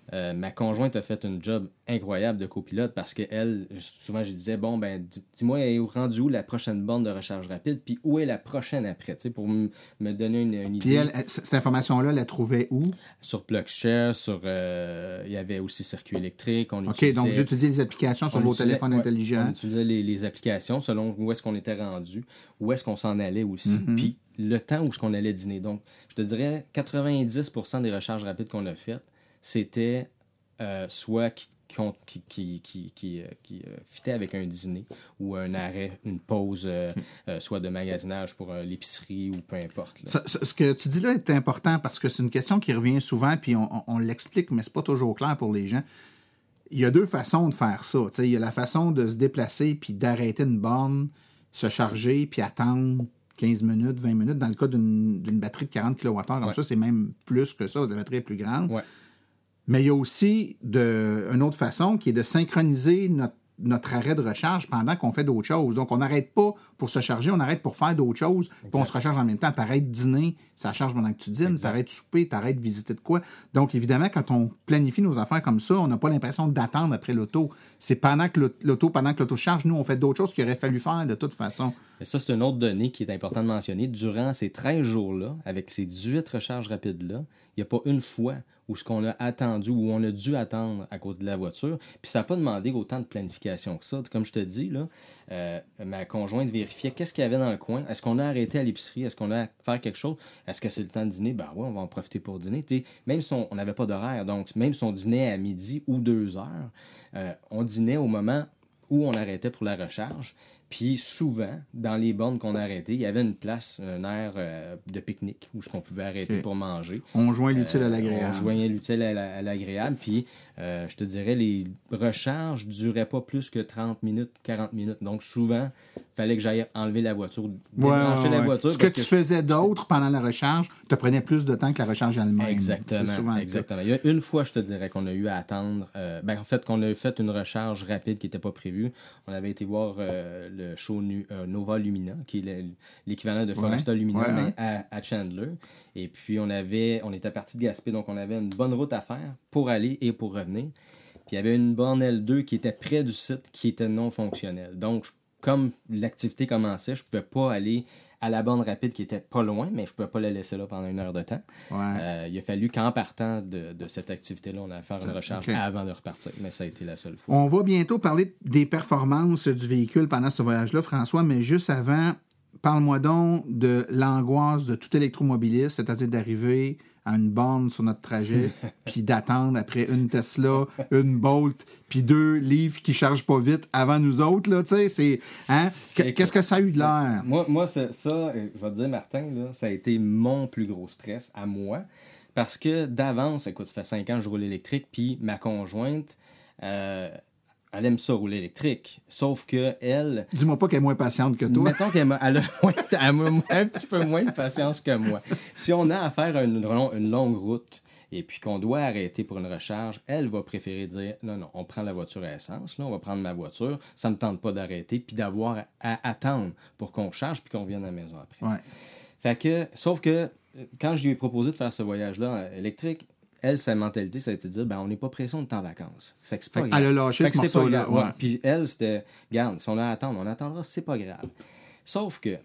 Euh, ma conjointe a fait un job incroyable de copilote parce qu'elle, souvent, je disais, bon, ben, dis-moi, elle est rendu où la prochaine borne de recharge rapide, puis où est la prochaine après, tu sais, pour m- me donner une, une idée. Puis elle, cette information-là, elle la trouvait où? Sur PlugShare, sur, euh, il y avait aussi Circuit électrique. On OK, utilisait, donc vous utilisez les applications sur vos téléphones ouais, intelligents. On utilisait les, les applications selon où est-ce qu'on était rendu, où est-ce qu'on s'en allait aussi, Mm-hmm. puis le temps où est-ce qu'on allait dîner. Donc, je te dirais, quatre-vingt-dix pour cent des recharges rapides qu'on a faites, c'était euh, soit qui, qui, qui, qui, qui, euh, qui euh, fitait avec un dîner ou un arrêt, une pause, euh, euh, soit de magasinage pour euh, l'épicerie ou peu importe. Là. Ça, ça, ce que tu dis là est important parce que c'est une question qui revient souvent, puis on, on, on l'explique, mais c'est pas toujours clair pour les gens. Il y a deux façons de faire ça. T'sais. Il y a la façon de se déplacer puis d'arrêter une borne, se charger, puis attendre quinze minutes, vingt minutes. Dans le cas d'une, d'une batterie de quarante kilowattheures, comme ouais. ça, c'est même plus que ça, la batterie est plus grande. Ouais. Mais il y a aussi de, une autre façon qui est de synchroniser notre, notre arrêt de recharge pendant qu'on fait d'autres choses. Donc, on n'arrête pas pour se charger, on arrête pour faire d'autres choses, puis on se recharge en même temps. Tu arrêtes de dîner, ça charge pendant que tu dînes, tu arrêtes de souper, tu arrêtes de visiter de quoi. Donc, évidemment, quand on planifie nos affaires comme ça, on n'a pas l'impression d'attendre après l'auto. C'est pendant que l'auto, pendant que l'auto charge, nous, on fait d'autres choses qu'il aurait fallu faire de toute façon. Et ça, c'est une autre donnée qui est importante de mentionner. Durant ces treize jours-là, avec ces dix-huit recharges rapides-là, il n'y a pas une fois où ce qu'on a attendu, où on a dû attendre à cause de la voiture. Puis ça n'a pas demandé autant de planification que ça. Comme je te dis, là, euh, ma conjointe vérifiait qu'est-ce qu'il y avait dans le coin. Est-ce qu'on a arrêté à l'épicerie? Est-ce qu'on a à faire quelque chose? Est-ce que c'est le temps de dîner? Ben oui, on va en profiter pour dîner. T'sais, même si on n'avait pas d'horaire, donc même si on dînait à midi ou deux heures, euh, on dînait au moment où on arrêtait pour la recharge. Puis souvent, dans les bornes qu'on a arrêtées, il y avait une place, un aire euh, de pique-nique où on pouvait arrêter okay. pour manger. On joint l'utile euh, à l'agréable. On joignait l'utile à, la, à l'agréable. Puis, euh, je te dirais, les recharges ne duraient pas plus que trente minutes, quarante minutes. Donc, souvent, il fallait que j'aille enlever la voiture, débrancher ouais, ouais, la voiture. Ce que tu que faisais je... d'autre pendant la recharge te prenait plus de temps que la recharge elle-même. Exactement. C'est souvent exactement. Il y a une fois, je te dirais, qu'on a eu à attendre. Euh, ben, en fait, qu'on a fait une recharge rapide qui n'était pas prévue. On avait été voir euh, le show nu, euh, Nova Lumina, qui est l'équivalent de Foresta ouais, Lumina, ouais, mais ouais. À, à Chandler. Et puis, on avait, on était parti de Gaspé, donc on avait une bonne route à faire pour aller et pour revenir. Puis, il y avait une borne L deux qui était près du site, qui était non fonctionnelle. Donc, comme l'activité commençait, je ne pouvais pas aller à la borne rapide qui était pas loin, mais je ne pouvais pas la laisser là pendant une heure de temps. Ouais. Euh, il a fallu qu'en partant de, de cette activité-là, on allait faire une recharge okay. avant de repartir, mais ça a été la seule fois. On va bientôt parler des performances du véhicule pendant ce voyage-là, François, mais juste avant, parle-moi donc de l'angoisse de tout électromobiliste, c'est-à-dire d'arriver à une borne sur notre trajet, puis d'attendre après une Tesla, une Bolt, puis deux livres qui ne chargent pas vite avant nous autres, là, tu sais, c'est... Hein? Qu'est-ce que ça a eu de l'air? Moi, moi c'est, ça, je vais te dire, Martin, là, ça a été mon plus gros stress à moi, parce que d'avance, écoute, ça fait cinq ans que je roule électrique, puis ma conjointe... Euh, elle aime ça rouler électrique, sauf que elle... Dis-moi pas qu'elle est moins patiente que toi. Mettons qu'elle a, elle a, elle a un petit peu moins de patience que moi. Si on a à faire une, une longue route et puis qu'on doit arrêter pour une recharge, elle va préférer dire « Non, non, on prend la voiture à essence, là, on va prendre ma voiture, ça ne me tente pas d'arrêter, puis d'avoir à, à attendre pour qu'on charge puis qu'on vienne à la maison après. Ouais. » Fait que, sauf que, quand je lui ai proposé de faire ce voyage-là électrique, elle, sa mentalité, ça a été de dire, ben, on n'est pas pressé, on est en vacances. Fait que c'est pas fait grave. Elle a lâché ce morceau-là. Ouais. Puis elle, c'était, regarde, si on a à attendre, on attendra, c'est pas grave. Sauf que,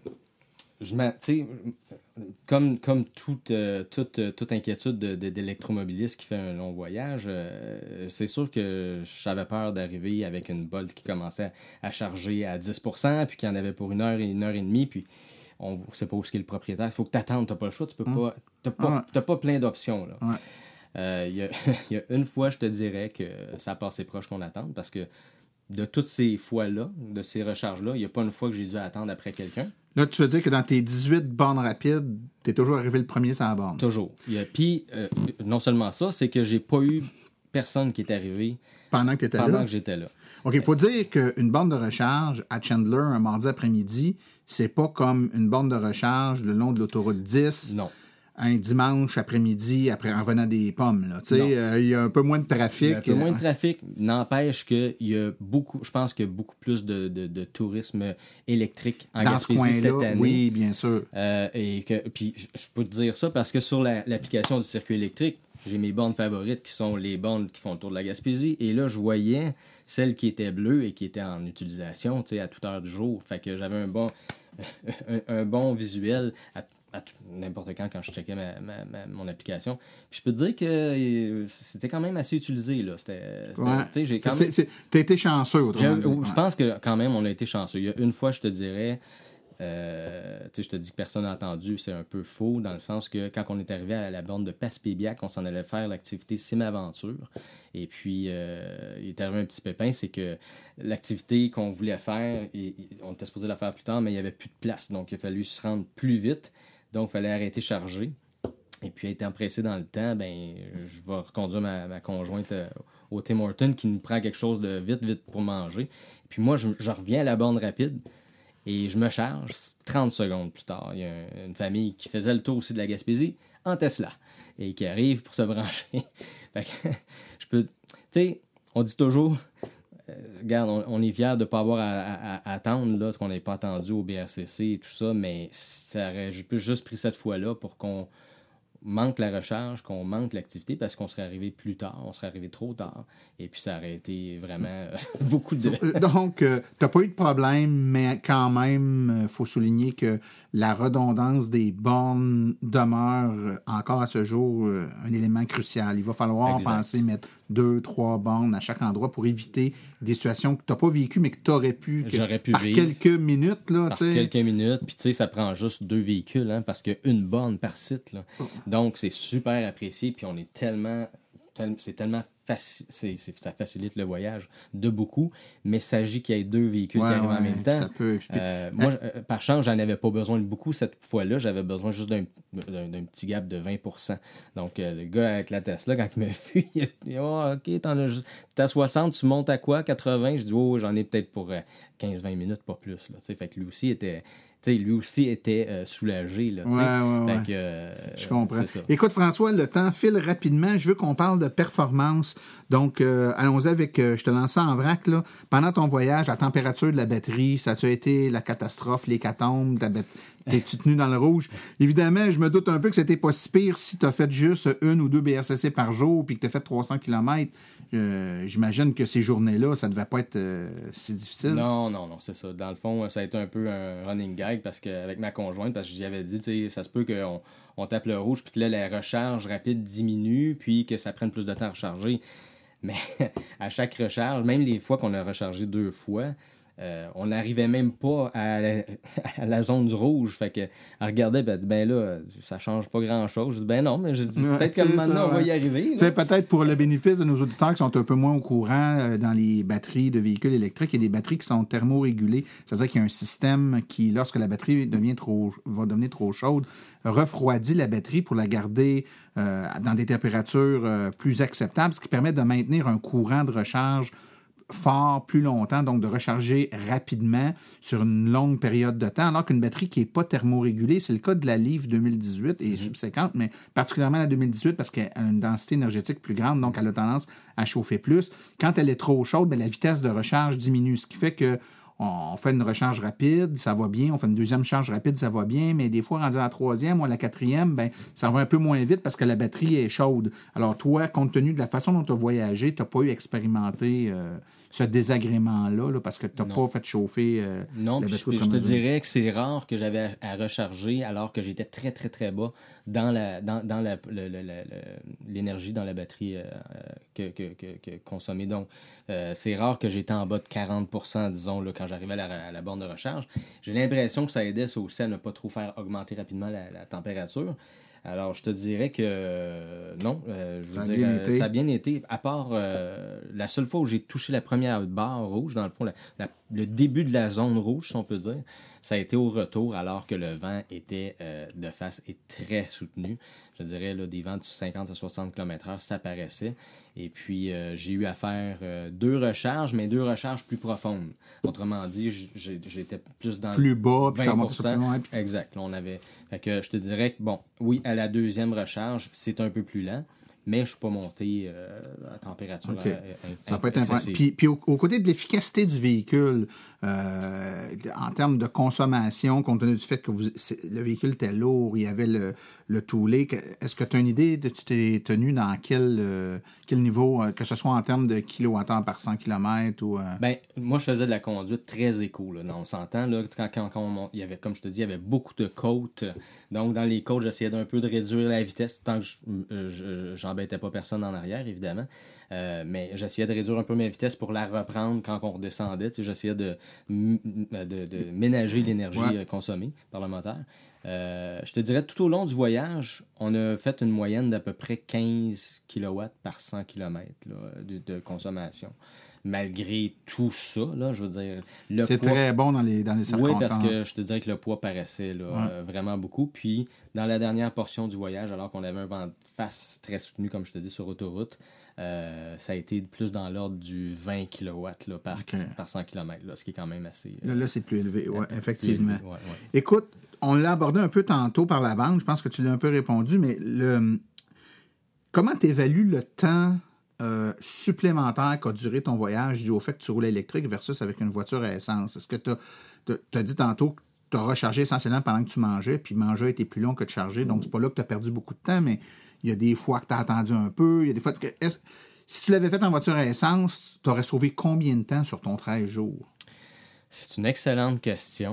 je tu sais, comme, comme toute, euh, toute, toute inquiétude de, de, d'électromobiliste qui fait un long voyage, euh, c'est sûr que j'avais peur d'arriver avec une Bolt qui commençait à charger à dix pour cent, puis qu'il y en avait pour une heure et une heure et demie, puis on ne sait pas où est le propriétaire. Il faut que tu attendes, tu n'as pas le choix, tu peux hum. pas, t'as pas, hum. t'as pas plein d'options, là. Ouais. Euh, il, y a, il y a une fois, je te dirais que ça a passé proche qu'on attende parce que de toutes ces fois-là, de ces recharges-là, il n'y a pas une fois que j'ai dû attendre après quelqu'un. Là, tu veux dire que dans tes dix-huit bornes rapides, tu es toujours arrivé le premier sans borne. Toujours. Puis, euh, non seulement ça, c'est que j'ai pas eu personne qui est arrivé pendant que tu étais là. Pendant que j'étais là. OK, il faut dire qu'une borne de recharge à Chandler un mardi après-midi, c'est pas comme une borne de recharge le long de l'autoroute dix. Non. Un dimanche après-midi, après, en venant des pommes. Il euh, y a un peu moins de trafic. Il y a un peu moins de trafic. N'empêche qu'il y a beaucoup, je pense qu'il y a beaucoup plus de, de, de tourisme électrique en Dans Gaspésie ce cette coin-là, année. Oui, bien sûr. Euh, et que, puis je peux te dire ça parce que sur la, l'application du circuit électrique, j'ai mes bornes favorites qui sont les bornes qui font le tour de la Gaspésie. Et là, je voyais celles qui étaient bleues et qui étaient en utilisation, tu sais, à toute heure du jour. Fait que j'avais un bon, un, un bon visuel à, à tout, n'importe quand quand je checkais ma, ma, ma, mon application. Puis je peux te dire que c'était quand même assez utilisé, là. C'était, c'était, ouais. tu sais, j'ai quand même... T'as été chanceux, autrement dit. Je pense que quand même, on a été chanceux. Il y a une fois, je te dirais... Euh, je te dis que personne n'a entendu, c'est un peu faux dans le sens que quand on est arrivé à la borne de Passepébiac, on s'en allait faire l'activité Simaventure et puis euh, il est arrivé un petit pépin, c'est que l'activité qu'on voulait faire, et, et, on était supposé la faire plus tard, mais il n'y avait plus de place, donc il a fallu se rendre plus vite, donc il fallait arrêter charger. Et puis étant pressé dans le temps, ben je vais reconduire ma, ma conjointe euh, au Tim Hortons qui nous prend quelque chose de vite, vite pour manger. Et puis moi, je, je reviens à la borne rapide. Et je me charge trente secondes plus tard. Il y a une famille qui faisait le tour aussi de la Gaspésie en Tesla et qui arrive pour se brancher. Fait que, je peux... Tu sais, on dit toujours, euh, regarde, on, on est fiers de ne pas avoir à, à, à attendre, là, qu'on n'ait pas attendu au B R C C et tout ça, mais ça aurait juste pris cette fois-là pour qu'on manque la recharge, qu'on manque l'activité parce qu'on serait arrivé plus tard, on serait arrivé trop tard. Et puis ça aurait été vraiment euh, beaucoup de... Donc, euh, tu n'as pas eu de problème, mais quand même, il euh, faut souligner que la redondance des bornes demeure euh, encore à ce jour euh, un élément crucial. Il va falloir exact. penser mettre deux, trois bornes à chaque endroit pour éviter des situations que tu n'as pas vécues, mais que tu aurais pu, que, J'aurais pu par vivre. quelques minutes. Là, par t'sais. quelques minutes. Puis tu sais, ça prend juste deux véhicules, hein, parce qu'il y a une borne par site. Là. Oh. Donc, c'est super apprécié. Puis on est tellement... Tel, c'est tellement facile, c'est, c'est, ça facilite le voyage de beaucoup, mais il s'agit qu'il y ait deux véhicules ouais, qui arrivent ouais, en même temps. Ça peut... euh, moi, euh, par chance, j'en avais pas besoin de beaucoup cette fois-là. J'avais besoin juste d'un, d'un, d'un petit gap de vingt pour cent. Donc, euh, le gars avec la Tesla, quand il m'a vu, il a dit « Oh, OK, t'en as juste... T'es à soixante, tu montes à quoi? quatre-vingts? » Je dis « Oh, j'en ai peut-être pour euh, quinze à vingt minutes, pas plus. » Là, fait que lui aussi était... T'sais, lui aussi était euh, soulagé. Là, ouais, ouais, ouais. Que, euh, je comprends. Écoute, François, le temps file rapidement. Je veux qu'on parle de performance. Donc, euh, allons-y avec, euh, je te lance ça en vrac. Là. Pendant ton voyage, la température de la batterie, ça a-tu été la catastrophe, l'hécatombe? Bat... T'es-tu tenu dans le rouge? Évidemment, je me doute un peu que c'était pas si pire si tu as fait juste une ou deux B R C C par jour puis que tu as fait trois cents kilomètres. Euh, j'imagine que ces journées-là, ça devait pas être euh, si difficile. Non, non, non, c'est ça. Dans le fond, ça a été un peu un running gag parce qu'avec ma conjointe, parce que j'y avais dit, tu sais, ça se peut qu'on on tape le rouge, puis là, la recharge rapide diminue, puis que ça prenne plus de temps à recharger. Mais à chaque recharge, même les fois qu'on a rechargé deux fois, Euh, on n'arrivait même pas à la, à la zone du rouge. Fait que, elle regardait, ben, ben là, ça change pas grand-chose. Je dis, ben non, mais je dis, peut-être ouais, que maintenant, ça, on va y arriver. Peut-être pour le bénéfice de nos auditeurs qui sont un peu moins au courant euh, dans les batteries de véhicules électriques, il y a des batteries qui sont thermorégulées. C'est-à-dire qu'il y a un système qui, lorsque la batterie devient trop, va devenir trop chaude, refroidit la batterie pour la garder euh, dans des températures euh, plus acceptables, ce qui permet de maintenir un courant de recharge fort plus longtemps, donc de recharger rapidement sur une longue période de temps, alors qu'une batterie qui n'est pas thermorégulée, c'est le cas de la Leaf deux mille dix-huit et mmh. subséquente, mais particulièrement la deux mille dix-huit parce qu'elle a une densité énergétique plus grande, donc elle a tendance à chauffer plus. Quand elle est trop chaude, bien, la vitesse de recharge diminue, ce qui fait que on fait une recharge rapide, ça va bien. On fait une deuxième charge rapide, ça va bien. Mais des fois, rendu à la troisième ou à la quatrième, ben, ça va un peu moins vite parce que la batterie est chaude. Alors toi, compte tenu de la façon dont tu as voyagé, tu n'as pas eu expérimenté euh, ce désagrément-là là, parce que tu n'as pas fait chauffer euh, non, la batterie. Non, je te dirais que c'est rare que j'avais à recharger alors que j'étais très, très, très bas dans, la, dans, dans la, le, le, le, l'énergie dans la batterie euh, que, que, que, que consommée. Donc, euh, c'est rare que j'étais en bas de quarante pour cent, disons, là, quand j'arrivais à la, à la borne de recharge. J'ai l'impression que ça aidait ça aussi à ne pas trop faire augmenter rapidement la, la température. Alors, je te dirais que euh, non, euh, je ça, veux a dire, bien euh, été. ça a bien été, à part euh, la seule fois où j'ai touché la première barre rouge, dans le fond, la, la, le début de la zone rouge, si on peut dire, ça a été au retour alors que le vent était euh, de face et très soutenu. Je dirais là, des vents de cinquante à soixante kilomètres heure, ça paraissait. Et puis, euh, j'ai eu à faire euh, deux recharges, mais deux recharges plus profondes. Autrement dit, j'ai, j'étais plus dans plus bas, vingt pour cent. Plus loin, puis... Exact. Là, on avait... Fait que je te dirais que, bon, oui, à la deuxième recharge, c'est un peu plus lent. mais je ne suis pas monté euh, à température. Okay. À, à, ça peut être important. Puis, puis au, au côté de l'efficacité du véhicule, euh, en termes de consommation, compte tenu du fait que vous, le véhicule était lourd, il y avait le, le toolé, est-ce que tu as une idée de tu t'es tenu dans quel, euh, quel niveau, euh, que ce soit en termes de kilowattheure par cent kilomètres ou... Euh... Ben, moi, je faisais de la conduite très éco. Là. Non, on s'entend, là, quand, quand, quand on, il y avait, comme je te dis, il y avait beaucoup de côtes. Donc, dans les côtes, j'essayais d'un peu de réduire la vitesse, tant que je, je, j'embêtais pas personne en arrière, évidemment. Euh, mais j'essayais de réduire un peu ma vitesse pour la reprendre quand on redescendait. J'essayais de, de, de ménager l'énergie ouais. consommée par le moteur. Euh, je te dirais, tout au long du voyage, on a fait une moyenne d'à peu près quinze kilowatts par cent kilomètres là, de, de consommation. Malgré tout ça, là, je veux dire... Le c'est poids... très bon dans les, dans les circonstances. Oui, parce que je te dirais que le poids paraissait là, ouais. euh, vraiment beaucoup. Puis, dans la dernière portion du voyage, alors qu'on avait un vent de face très soutenu, comme je te dis, sur autoroute, euh, ça a été plus dans l'ordre du vingt kilowatts là, par, okay. par cent kilomètres, là, ce qui est quand même assez... Euh, là, là, c'est plus élevé, oui, effectivement. Élevé, ouais, ouais. Écoute, on l'a abordé un peu tantôt par la bande, je pense que tu l'as un peu répondu, mais le... comment tu évalues le temps... Euh, supplémentaire qu'a duré ton voyage dû au fait que tu roulais électrique versus avec une voiture à essence? Est-ce que tu as dit tantôt que tu as rechargé essentiellement pendant que tu mangeais, puis manger a été plus long que de charger, donc c'est pas là que tu as perdu beaucoup de temps, mais il y a des fois que tu as attendu un peu, il y a des fois que... Est-ce... Si tu l'avais fait en voiture à essence, tu aurais sauvé combien de temps sur ton treize jours? C'est une excellente question.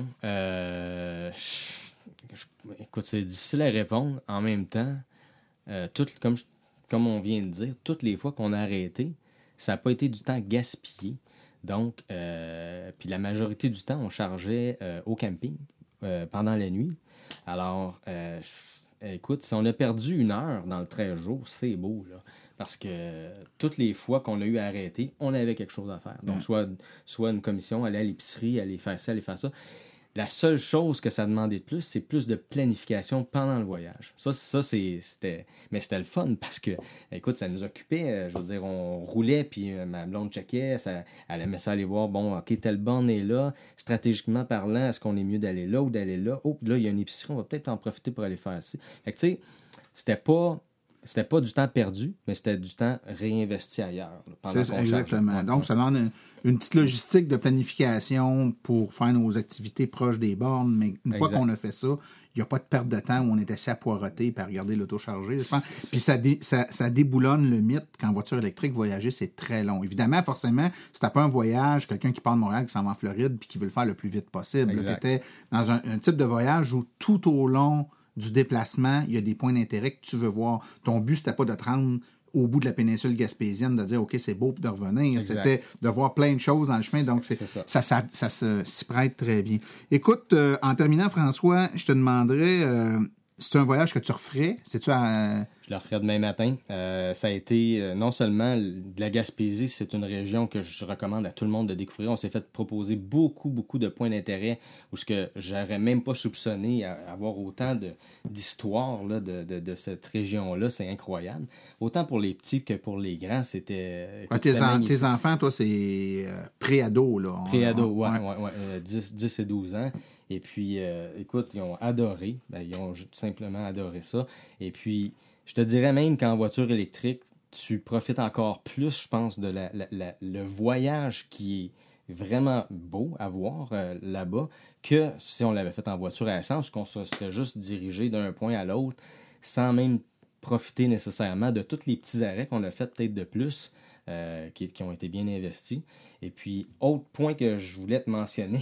Euh... Je... Écoute, c'est difficile à répondre. En même temps, euh, tout comme je Comme on vient de dire, toutes les fois qu'on a arrêté, ça n'a pas été du temps gaspillé. Donc, euh, puis la majorité du temps, on chargeait euh, au camping euh, pendant la nuit. Alors, euh, écoute, si on a perdu une heure dans le treize jours, c'est beau, là. Parce que toutes les fois qu'on a eu à arrêter, on avait quelque chose à faire. Donc, soit, soit une commission, aller à l'épicerie, aller faire ça, aller faire ça. La seule chose que ça demandait de plus, c'est plus de planification pendant le voyage. Ça, ça c'est, c'était... Mais c'était le fun parce que, écoute, ça nous occupait. Je veux dire, on roulait, puis ma blonde checkait, ça, elle aimait ça aller voir, bon, OK, telle borne est là. Stratégiquement parlant, est-ce qu'on est mieux d'aller là ou d'aller là? Oh, là, il y a une épicerie, on va peut-être en profiter pour aller faire ci. Fait que, tu sais, c'était pas... C'était pas du temps perdu, mais c'était du temps réinvesti ailleurs. Là, pendant c'est, qu'on exactement. charge. Donc, ça demande une, une petite logistique de planification pour faire nos activités proches des bornes, mais une exact. Fois qu'on a fait ça, il n'y a pas de perte de temps où on est assis à poireauter et à regarder l'auto charger. Je pense. Puis ça, dé, ça, ça déboulonne le mythe qu'en voiture électrique, voyager, c'est très long. Évidemment, forcément, si t'as pas un voyage, quelqu'un qui part de Montréal, qui s'en va en Floride puis qui veut le faire le plus vite possible, tu étais dans un, un type de voyage où tout au long du déplacement, il y a des points d'intérêt que tu veux voir. Ton but, c'était pas de te rendre au bout de la péninsule gaspésienne, de dire « OK, c'est beau, puis de revenir. » C'était de voir plein de choses dans le chemin. Donc, c'est, c'est ça. Ça, ça, ça, ça s'y prête très bien. Écoute, euh, en terminant, François, je te demanderais, euh, c'est un voyage que tu referais? C'est-tu à... Je le referai demain matin. Euh, ça a été euh, non seulement de la Gaspésie, c'est une région que je recommande à tout le monde de découvrir. On s'est fait proposer beaucoup, beaucoup de points d'intérêt où ce que j'aurais même pas soupçonné à, à avoir autant de, d'histoire là, de, de, de cette région-là. C'est incroyable. Autant pour les petits que pour les grands, c'était... Écoute, ah, tes, c'était en, tes enfants, toi, c'est euh, pré-ado, là. Pré-ado, oui, ouais, ouais, ouais, euh, dix, dix et douze ans. Et puis, euh, écoute, ils ont adoré. Ben, ils ont simplement adoré ça. Et puis... Je te dirais même qu'en voiture électrique, tu profites encore plus, je pense, de la, la, la, le voyage qui est vraiment beau à voir euh, là-bas, que si on l'avait fait en voiture à essence, qu'on se serait juste dirigé d'un point à l'autre sans même profiter nécessairement de tous les petits arrêts qu'on a fait peut-être de plus, euh, qui, qui ont été bien investis. Et puis, autre point que je voulais te mentionner,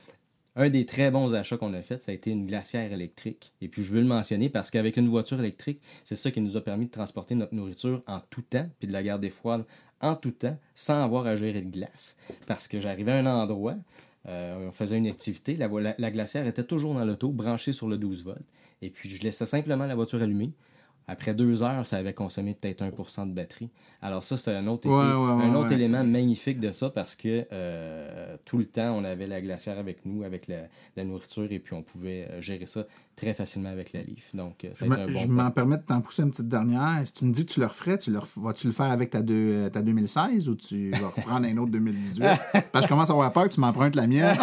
un des très bons achats qu'on a fait, ça a été une glacière électrique. Et puis, je veux le mentionner parce qu'avec une voiture électrique, c'est ça qui nous a permis de transporter notre nourriture en tout temps, puis de la garder froide en tout temps, sans avoir à gérer de glace. Parce que j'arrivais à un endroit, euh, on faisait une activité, la, la, la glacière était toujours dans l'auto, branchée sur le douze volts. Et puis, je laissais simplement la voiture allumée. Après deux heures, ça avait consommé peut-être un pour cent de batterie. Alors ça, c'était un autre, ouais, été, ouais, un autre ouais. élément magnifique de ça parce que euh, tout le temps, on avait la glacière avec nous, avec la, la nourriture, et puis on pouvait gérer ça très facilement avec la Leaf. Donc, ça a été un bon Je m'en permets de t'en pousser une petite dernière. Si tu me dis que tu le referais, tu le ref... vas-tu le faire avec ta, deux, ta deux mille seize ou tu vas reprendre un autre deux mille dix-huit? Parce que je commence à avoir peur que tu m'empruntes la mienne.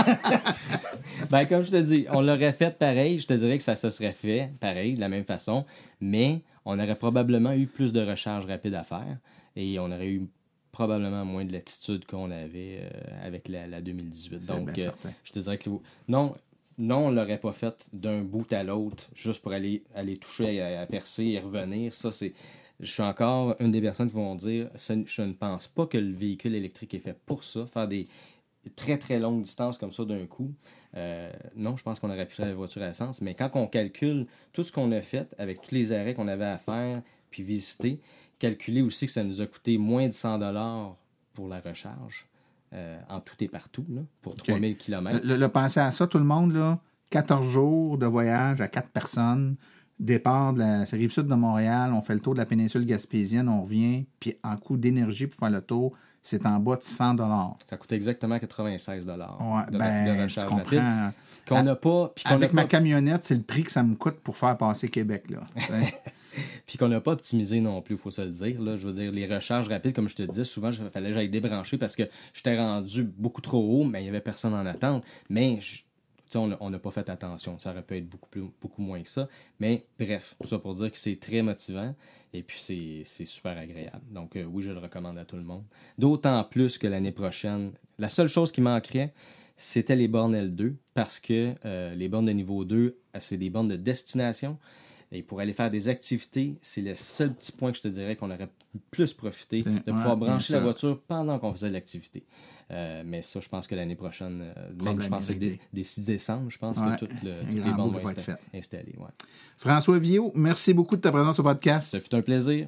Ben, comme je te dis, on l'aurait fait pareil. Je te dirais que ça se serait fait pareil, de la même façon. Mais on aurait probablement eu plus de recharge rapide à faire et on aurait eu probablement moins de latitude qu'on avait euh, avec la, la deux mille dix-huit. C'est Donc, bien euh, certain. je te dirais que non, non, on ne l'aurait pas fait d'un bout à l'autre juste pour aller, aller toucher, à, à percer et revenir. Ça, c'est... Je suis encore une des personnes qui vont dire je ne pense pas que le véhicule électrique est fait pour ça, faire des très très longues distances comme ça d'un coup. Euh, non, je pense qu'on aurait pu faire la voiture à essence, mais quand on calcule tout ce qu'on a fait avec tous les arrêts qu'on avait à faire puis visiter, calculer aussi que ça nous a coûté moins de cent dollars pour la recharge, euh, en tout et partout, là, pour Okay. trois mille kilomètres. Le, le pensez à ça, tout le monde, là, quatorze jours de voyage à quatre personnes, départ de la rive sud de Montréal, on fait le tour de la péninsule gaspésienne, on revient, puis en coût d'énergie pour faire le tour, c'est en bas de cent dollars. Ça coûte exactement quatre-vingt-seize dollars Ouais, de, ben, de recharge tu rapide. comprends. Qu'on n'a pas, puis qu'on Avec n'a ma pas, camionnette, c'est le prix que ça me coûte pour faire passer Québec, là. puis qu'on n'a pas optimisé non plus, il faut se le dire. Là. Je veux dire, les recharges rapides, comme je te disais, souvent, il fallait que j'aille débrancher parce que j'étais rendu beaucoup trop haut, mais il n'y avait personne en attente. Mais je, on n'a pas fait attention. Ça aurait pu être beaucoup, plus, beaucoup moins que ça. Mais bref, tout ça pour dire que c'est très motivant et puis c'est, c'est super agréable. Donc euh, oui, je le recommande à tout le monde. D'autant plus que l'année prochaine, la seule chose qui manquerait, c'était les bornes L deux parce que euh, les bornes de niveau deux, c'est des bornes de destination. Et pour aller faire des activités, c'est le seul petit point que je te dirais qu'on aurait plus profité de Ouais, pouvoir brancher bien la sûr. voiture pendant qu'on faisait l'activité. Euh, mais ça, je pense que l'année prochaine, euh, même je pense que réglé. dès, dès six décembre, je pense Ouais, que toutes, le, un toutes les grand bornes bout vont va être être fait. installées. Ouais. François Villot, merci beaucoup de ta présence au podcast. Ça fut un plaisir.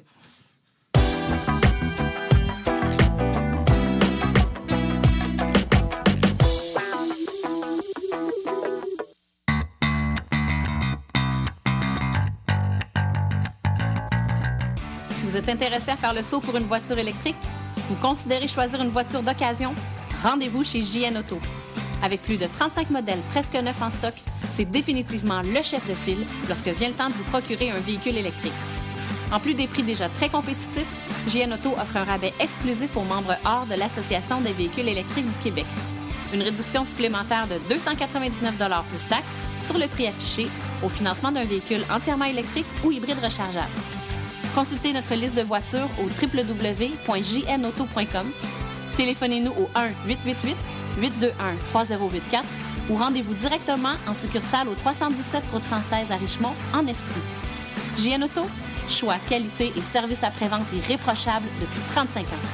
Vous êtes intéressé à faire le saut pour une voiture électrique? Vous considérez choisir une voiture d'occasion? Rendez-vous chez J N Auto. Avec plus de trente-cinq modèles presque neufs en stock, c'est définitivement le chef de file lorsque vient le temps de vous procurer un véhicule électrique. En plus des prix déjà très compétitifs, J N Auto offre un rabais exclusif aux membres hors de l'Association des véhicules électriques du Québec. Une réduction supplémentaire de deux cent quatre-vingt-dix-neuf dollars plus taxes sur le prix affiché au financement d'un véhicule entièrement électrique ou hybride rechargeable. Consultez notre liste de voitures au w w w point j n auto point com. Téléphonez-nous au un huit huit huit huit deux un trois zéro huit quatre ou rendez-vous directement en succursale au trois cent dix-sept route cent seize à Richmond, en Estrie. J N Auto, choix, qualité et service après-vente irréprochable depuis trente-cinq ans.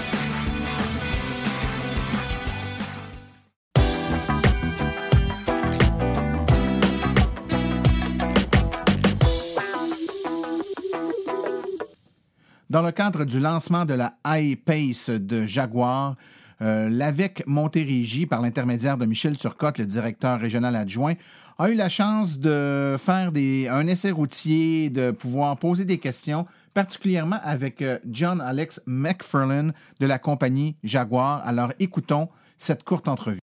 Dans le cadre du lancement de la I-Pace de Jaguar, euh, l'Avec Montérégie, par l'intermédiaire de Michel Turcotte, le directeur régional adjoint, a eu la chance de faire des, un essai routier, de pouvoir poser des questions, particulièrement avec euh, John Alex McFarlane de la compagnie Jaguar. Alors écoutons cette courte entrevue.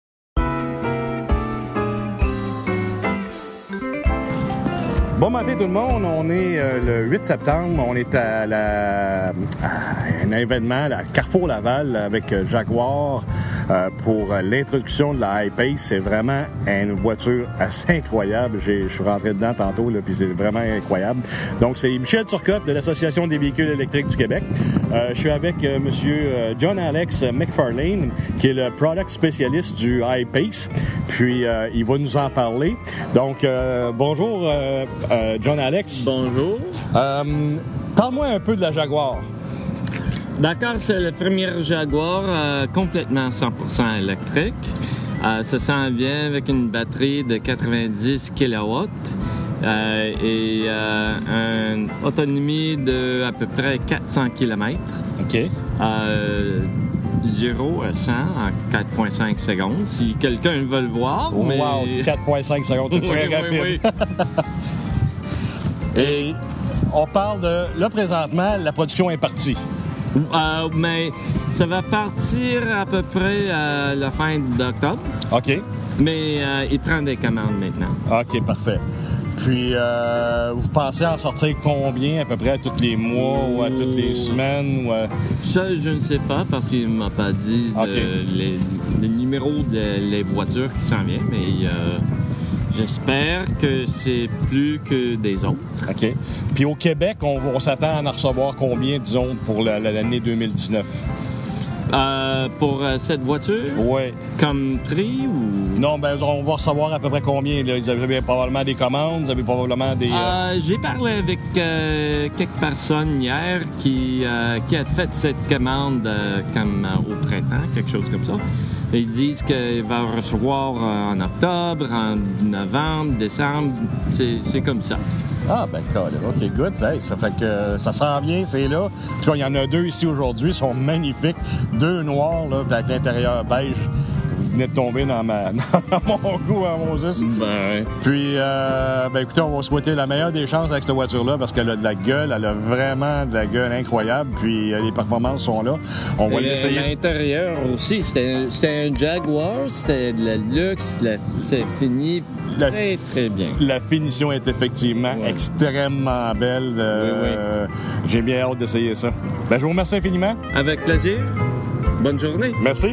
Bon matin tout le monde, on est euh, le huit septembre, on est à, la, à un événement à Carrefour Laval avec euh, Jaguar euh, pour l'introduction de la I-Pace. C'est vraiment une voiture assez incroyable. J'ai, je suis rentré dedans tantôt, là, puis c'est vraiment incroyable. Donc c'est Michel Turcotte de l'Association des véhicules électriques du Québec. Euh, je suis avec euh, monsieur John Alex McFarlane, qui est le product spécialiste du I-Pace. Puis euh, il va nous en parler. Donc euh, bonjour euh, Euh, John Alex. Bonjour. Euh, parle-moi un peu de la Jaguar. D'accord, c'est le premier Jaguar euh, complètement cent pour cent électrique. Euh, ça s'en vient avec une batterie de quatre-vingt-dix kilowatts euh, et euh, une autonomie de à peu près quatre cents kilomètres. OK. Euh, zéro à cent en quatre virgule cinq secondes. Si quelqu'un veut le voir, Oh, mais... Wow, quatre virgule cinq secondes, c'est très Oui, rapide. oui, oui. Et on parle de... Là, présentement, la production est partie. Euh, mais ça va partir à peu près à la fin d'octobre. OK. Mais euh, il prend des commandes maintenant. OK, parfait. Puis, euh, vous pensez en sortir combien, à peu près, à tous les mois ou à toutes les semaines? Ou à... Ça, je ne sais pas parce qu'il ne m'a pas dit de- OK. les, les numéros des voitures qui s'en viennent, mais euh, J'espère que c'est plus que des autres. OK. Puis au Québec, on, on s'attend à en recevoir combien, disons, pour la, la, l'année deux mille dix-neuf? Euh, pour euh, cette voiture? Oui. Comme prix ou... Non, ben on va recevoir à peu près combien, là? Vous avez probablement des commandes, vous avez probablement des... Euh... Euh, j'ai parlé avec euh, quelques personnes hier qui, euh, qui a fait cette commande euh, comme euh, au printemps, quelque chose comme ça. Ils disent qu'il va recevoir euh, en octobre, en novembre, décembre, c'est, c'est comme ça. Ah, ben, OK, good. Hey, ça fait que ça sent bien, c'est là. En tout cas, il y en a deux ici aujourd'hui, ils sont magnifiques. Deux noirs, là, avec l'intérieur beige. Vous venez de tomber dans, ma, dans mon goût, hein, Moses. Ben. Puis, euh, ben, écoutez, on va souhaiter la meilleure des chances avec cette voiture-là parce qu'elle a de la gueule, elle a vraiment de la gueule incroyable. Puis, euh, les performances sont là. On va Et l'essayer. L'intérieur aussi, c'était, c'était un Jaguar, c'était de la luxe, la, c'est fini La, très, très bien. La finition est effectivement ouais. extrêmement belle. Euh, oui, oui. J'ai bien hâte d'essayer ça. Ben, je vous remercie infiniment. Avec plaisir. Bonne journée. Merci.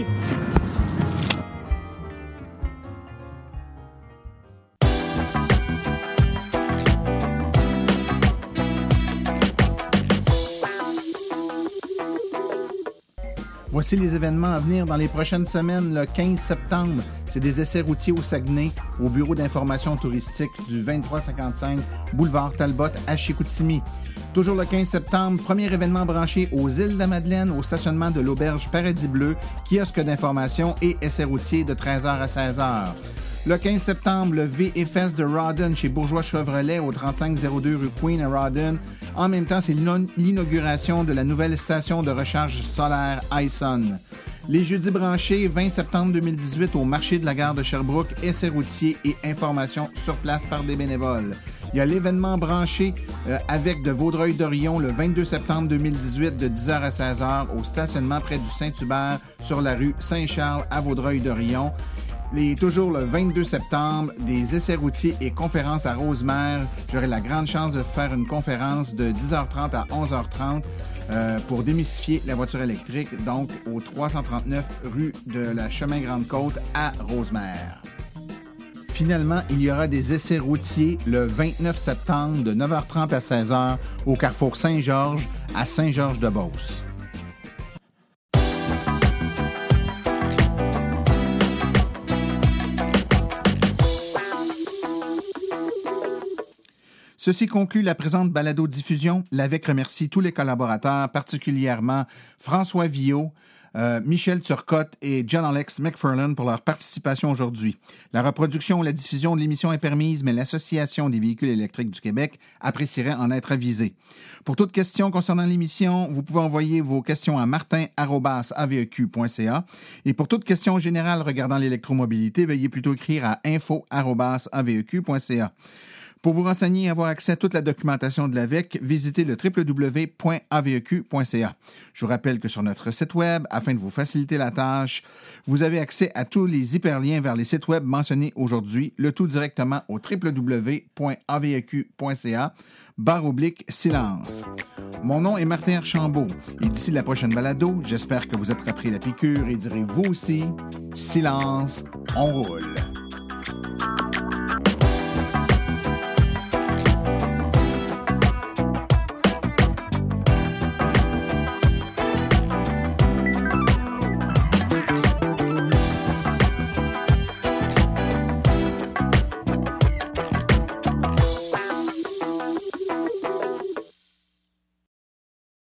Voici les événements à venir dans les prochaines semaines. Le quinze septembre, c'est des essais routiers au Saguenay, au bureau d'information touristique du vingt-trois cinquante-cinq boulevard Talbot à Chicoutimi. Toujours le quinze septembre, premier événement branché aux îles de la Madeleine, au stationnement de l'auberge Paradis Bleu, kiosque d'information et essais routiers de treize heures à seize heures. Le quinze septembre, le V F S de Rawdon chez Bourgeois Chevrolet au trente-cinq zéro deux rue Queen à Rawdon. En même temps, c'est l'inauguration de la nouvelle station de recharge solaire iSun. Les jeudis branchés, vingt septembre deux mille dix-huit, au marché de la gare de Sherbrooke, essais routiers et informations sur place par des bénévoles. Il y a l'événement branché euh, avec de Vaudreuil-Dorion le vingt-deux septembre deux mille dix-huit de dix heures à seize heures au stationnement près du Saint-Hubert sur la rue Saint-Charles à Vaudreuil-Dorion. Et toujours le vingt-deux septembre, des essais routiers et conférences à Rosemère. J'aurai la grande chance de faire une conférence de dix heures trente à onze heures trente euh, pour démystifier la voiture électrique, donc au trois cent trente-neuf rue de la Chemin Grande-Côte à Rosemère. Finalement, il y aura des essais routiers le vingt-neuf septembre de neuf heures trente à seize heures au carrefour Saint-Georges à Saint-Georges-de-Beauce. Ceci conclut la présente balado-diffusion. L'A V E C remercie tous les collaborateurs, particulièrement François Villot, euh, Michel Turcotte et John Alex McFarlane pour leur participation aujourd'hui. La reproduction ou la diffusion de l'émission est permise, mais l'Association des véhicules électriques du Québec apprécierait en être avisée. Pour toute question concernant l'émission, vous pouvez envoyer vos questions à martin arobase a v e q point c a. Et pour toute question générale regardant l'électromobilité, veuillez plutôt écrire à info arobase a v e q point c a. Pour vous renseigner et avoir accès à toute la documentation de l'A V E C, visitez le w w w point a v e q point c a. Je vous rappelle que sur notre site Web, afin de vous faciliter la tâche, vous avez accès à tous les hyperliens vers les sites Web mentionnés aujourd'hui, le tout directement au w w w point a v e q point c a, barre oblique silence. Mon nom est Martin Archambault et d'ici la prochaine balado, j'espère que vous attraperez la piqûre et direz vous aussi, silence, on roule.